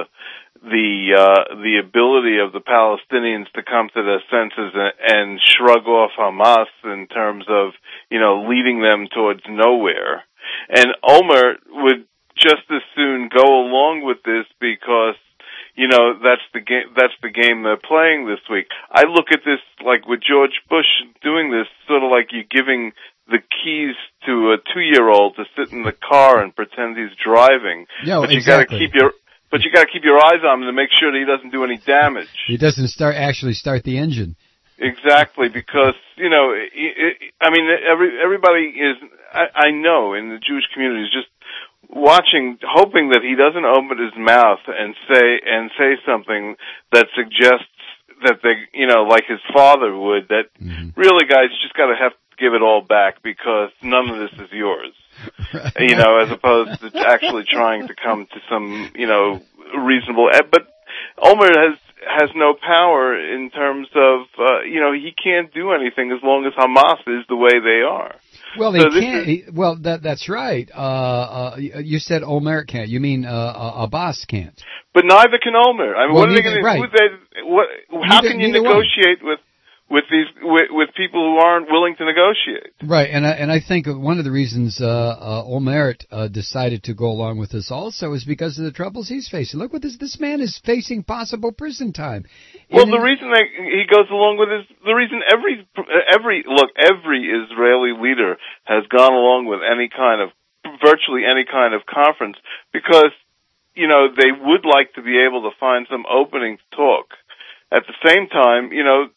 the uh, the ability of the Palestinians to come to their senses and, and shrug off Hamas in terms of, you know, leading them towards nowhere. And Omer would just as soon go along with this because, you know, that's the game, that's the game they're playing this week. I look at this like with George Bush doing this, sort of like you giving the keys to a two-year-old to sit in the car and pretend he's driving. No, but you exactly. gotta keep your, but you gotta keep your eyes on him to make sure that he doesn't do any damage. He doesn't start actually start the engine. Exactly, because, you know, it, it, I mean, every, everybody is, I, I know in the Jewish community is just watching, hoping that he doesn't open his mouth and say, and say something that suggests that they, you know, like his father would, that mm-hmm. really, guys, you just gotta have to give it all back because none of this is yours. Right. You know, as opposed to actually trying to come to some, you know, reasonable, but Omer has, has no power in terms of, uh, you know, he can't do anything as long as Hamas is the way they are. Well, he so can't. Is, he, well, that that's right. Uh, uh, you said Omer can't. You mean uh, uh, Abbas can't? But neither can Omer. I mean, well, what are they going right. to do? What? How neither, can you negotiate one. with? With these, with, with people who aren't willing to negotiate, right? And I and I think one of the reasons uh, uh, Olmert uh, decided to go along with this also is because of the troubles he's facing. Look what this this man is facing possible prison time. Well, and the reason that he goes along with is the reason every every look every Israeli leader has gone along with any kind of virtually any kind of conference because you know they would like to be able to find some opening to talk. At the same time, you know.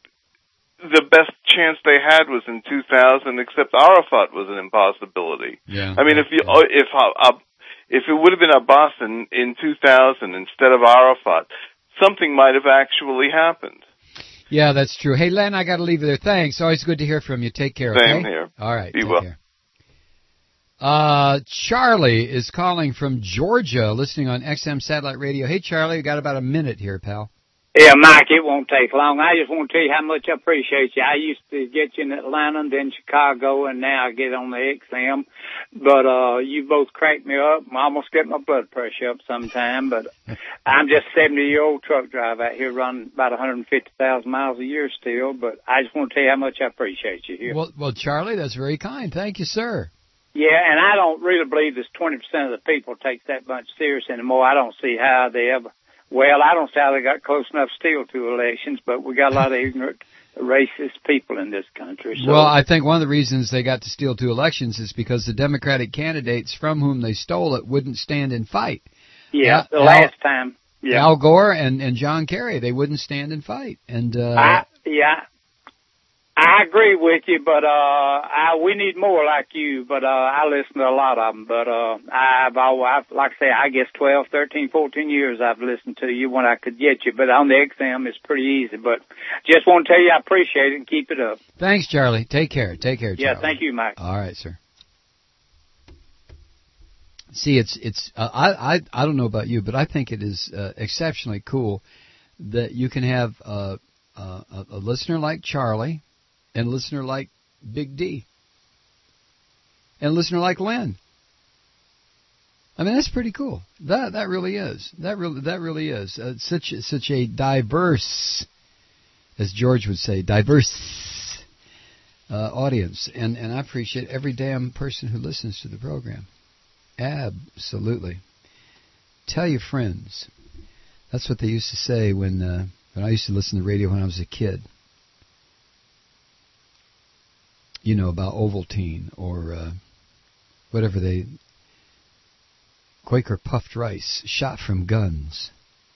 The best chance they had was in two thousand, except Arafat was an impossibility. Yeah. I mean, if you if uh, if it would have been Abbas in, in two thousand instead of Arafat, something might have actually happened. Yeah, that's true. Hey, Len, I got to leave you there. Thanks. Always good to hear from you. Take care. Same okay? here. All right. Be take well. Care. Uh, Charlie is calling from Georgia, listening on X M Satellite Radio. Hey, Charlie, you got about a minute here, pal. Yeah, Mike, it won't take long. I just want to tell you how much I appreciate you. I used to get you in Atlanta and then Chicago, and now I get on the X M. But uh you both cranked me up. I almost get my blood pressure up sometime. But I'm just a seventy-year-old truck driver out here running about one hundred fifty thousand miles a year still. But I just want to tell you how much I appreciate you here. Well, well, Charlie, that's very kind. Thank you, sir. Yeah, and I don't really believe this twenty percent of the people take that much serious anymore. I don't see how they ever... Well, I don't see how they got close enough still to elections, but we got a lot of ignorant, racist people in this country. So. Well, I think one of the reasons they got to steal two elections is because the Democratic candidates from whom they stole it wouldn't stand and fight. Yeah, Al, the last time. Yeah. Al Gore and, and John Kerry, they wouldn't stand and fight. And uh, I, yeah, I agree with you, but uh, I, we need more like you. But uh, I listen to a lot of them. But uh, I've, I've, like I say, I guess twelve, thirteen, fourteen years I've listened to you when I could get you. But on the X M, it's pretty easy. But just want to tell you I appreciate it and keep it up. Thanks, Charlie. Take care. Take care, Charlie. Yeah, thank you, Mike. All right, sir. See, it's it's. Uh, I I I don't know about you, but I think it is uh, exceptionally cool that you can have uh, uh, a, a listener like Charlie. And a listener like Big D. And a listener like Len. I mean, that's pretty cool. That that really is. That really that really is. Uh, such such a diverse, as George would say, diverse uh, audience. And, and I appreciate every damn person who listens to the program. Absolutely. Tell your friends. That's what they used to say when uh, when I used to listen to the radio when I was a kid. you know, about Ovaltine or uh, whatever they, Quaker puffed rice, shot from guns.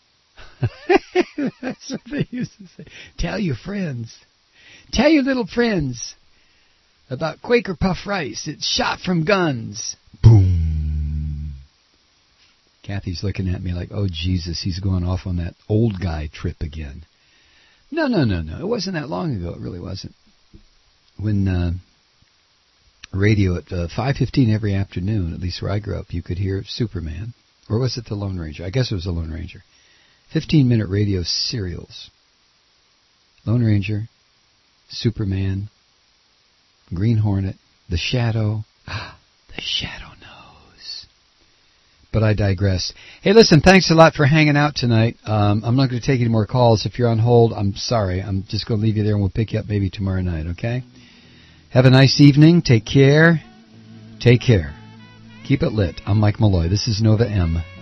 That's what they used to say. Tell your friends. Tell your little friends about Quaker puffed rice. It's shot from guns. Boom. Kathy's looking at me like, oh, Jesus, he's going off on that old guy trip again. No, no, no, no. It wasn't that long ago. It really wasn't. When uh, radio at uh, five fifteen every afternoon, at least where I grew up, you could hear Superman. Or was it the Lone Ranger? I guess it was the Lone Ranger. fifteen-minute radio serials. Lone Ranger, Superman, Green Hornet, The Shadow. Ah, The Shadow knows. But I digress. Hey, listen, thanks a lot for hanging out tonight. Um, I'm not going to take any more calls. If you're on hold, I'm sorry. I'm just going to leave you there and we'll pick you up maybe tomorrow night, okay? Have a nice evening. Take care. Take care. Keep it lit. I'm Mike Malloy. This is Nova M.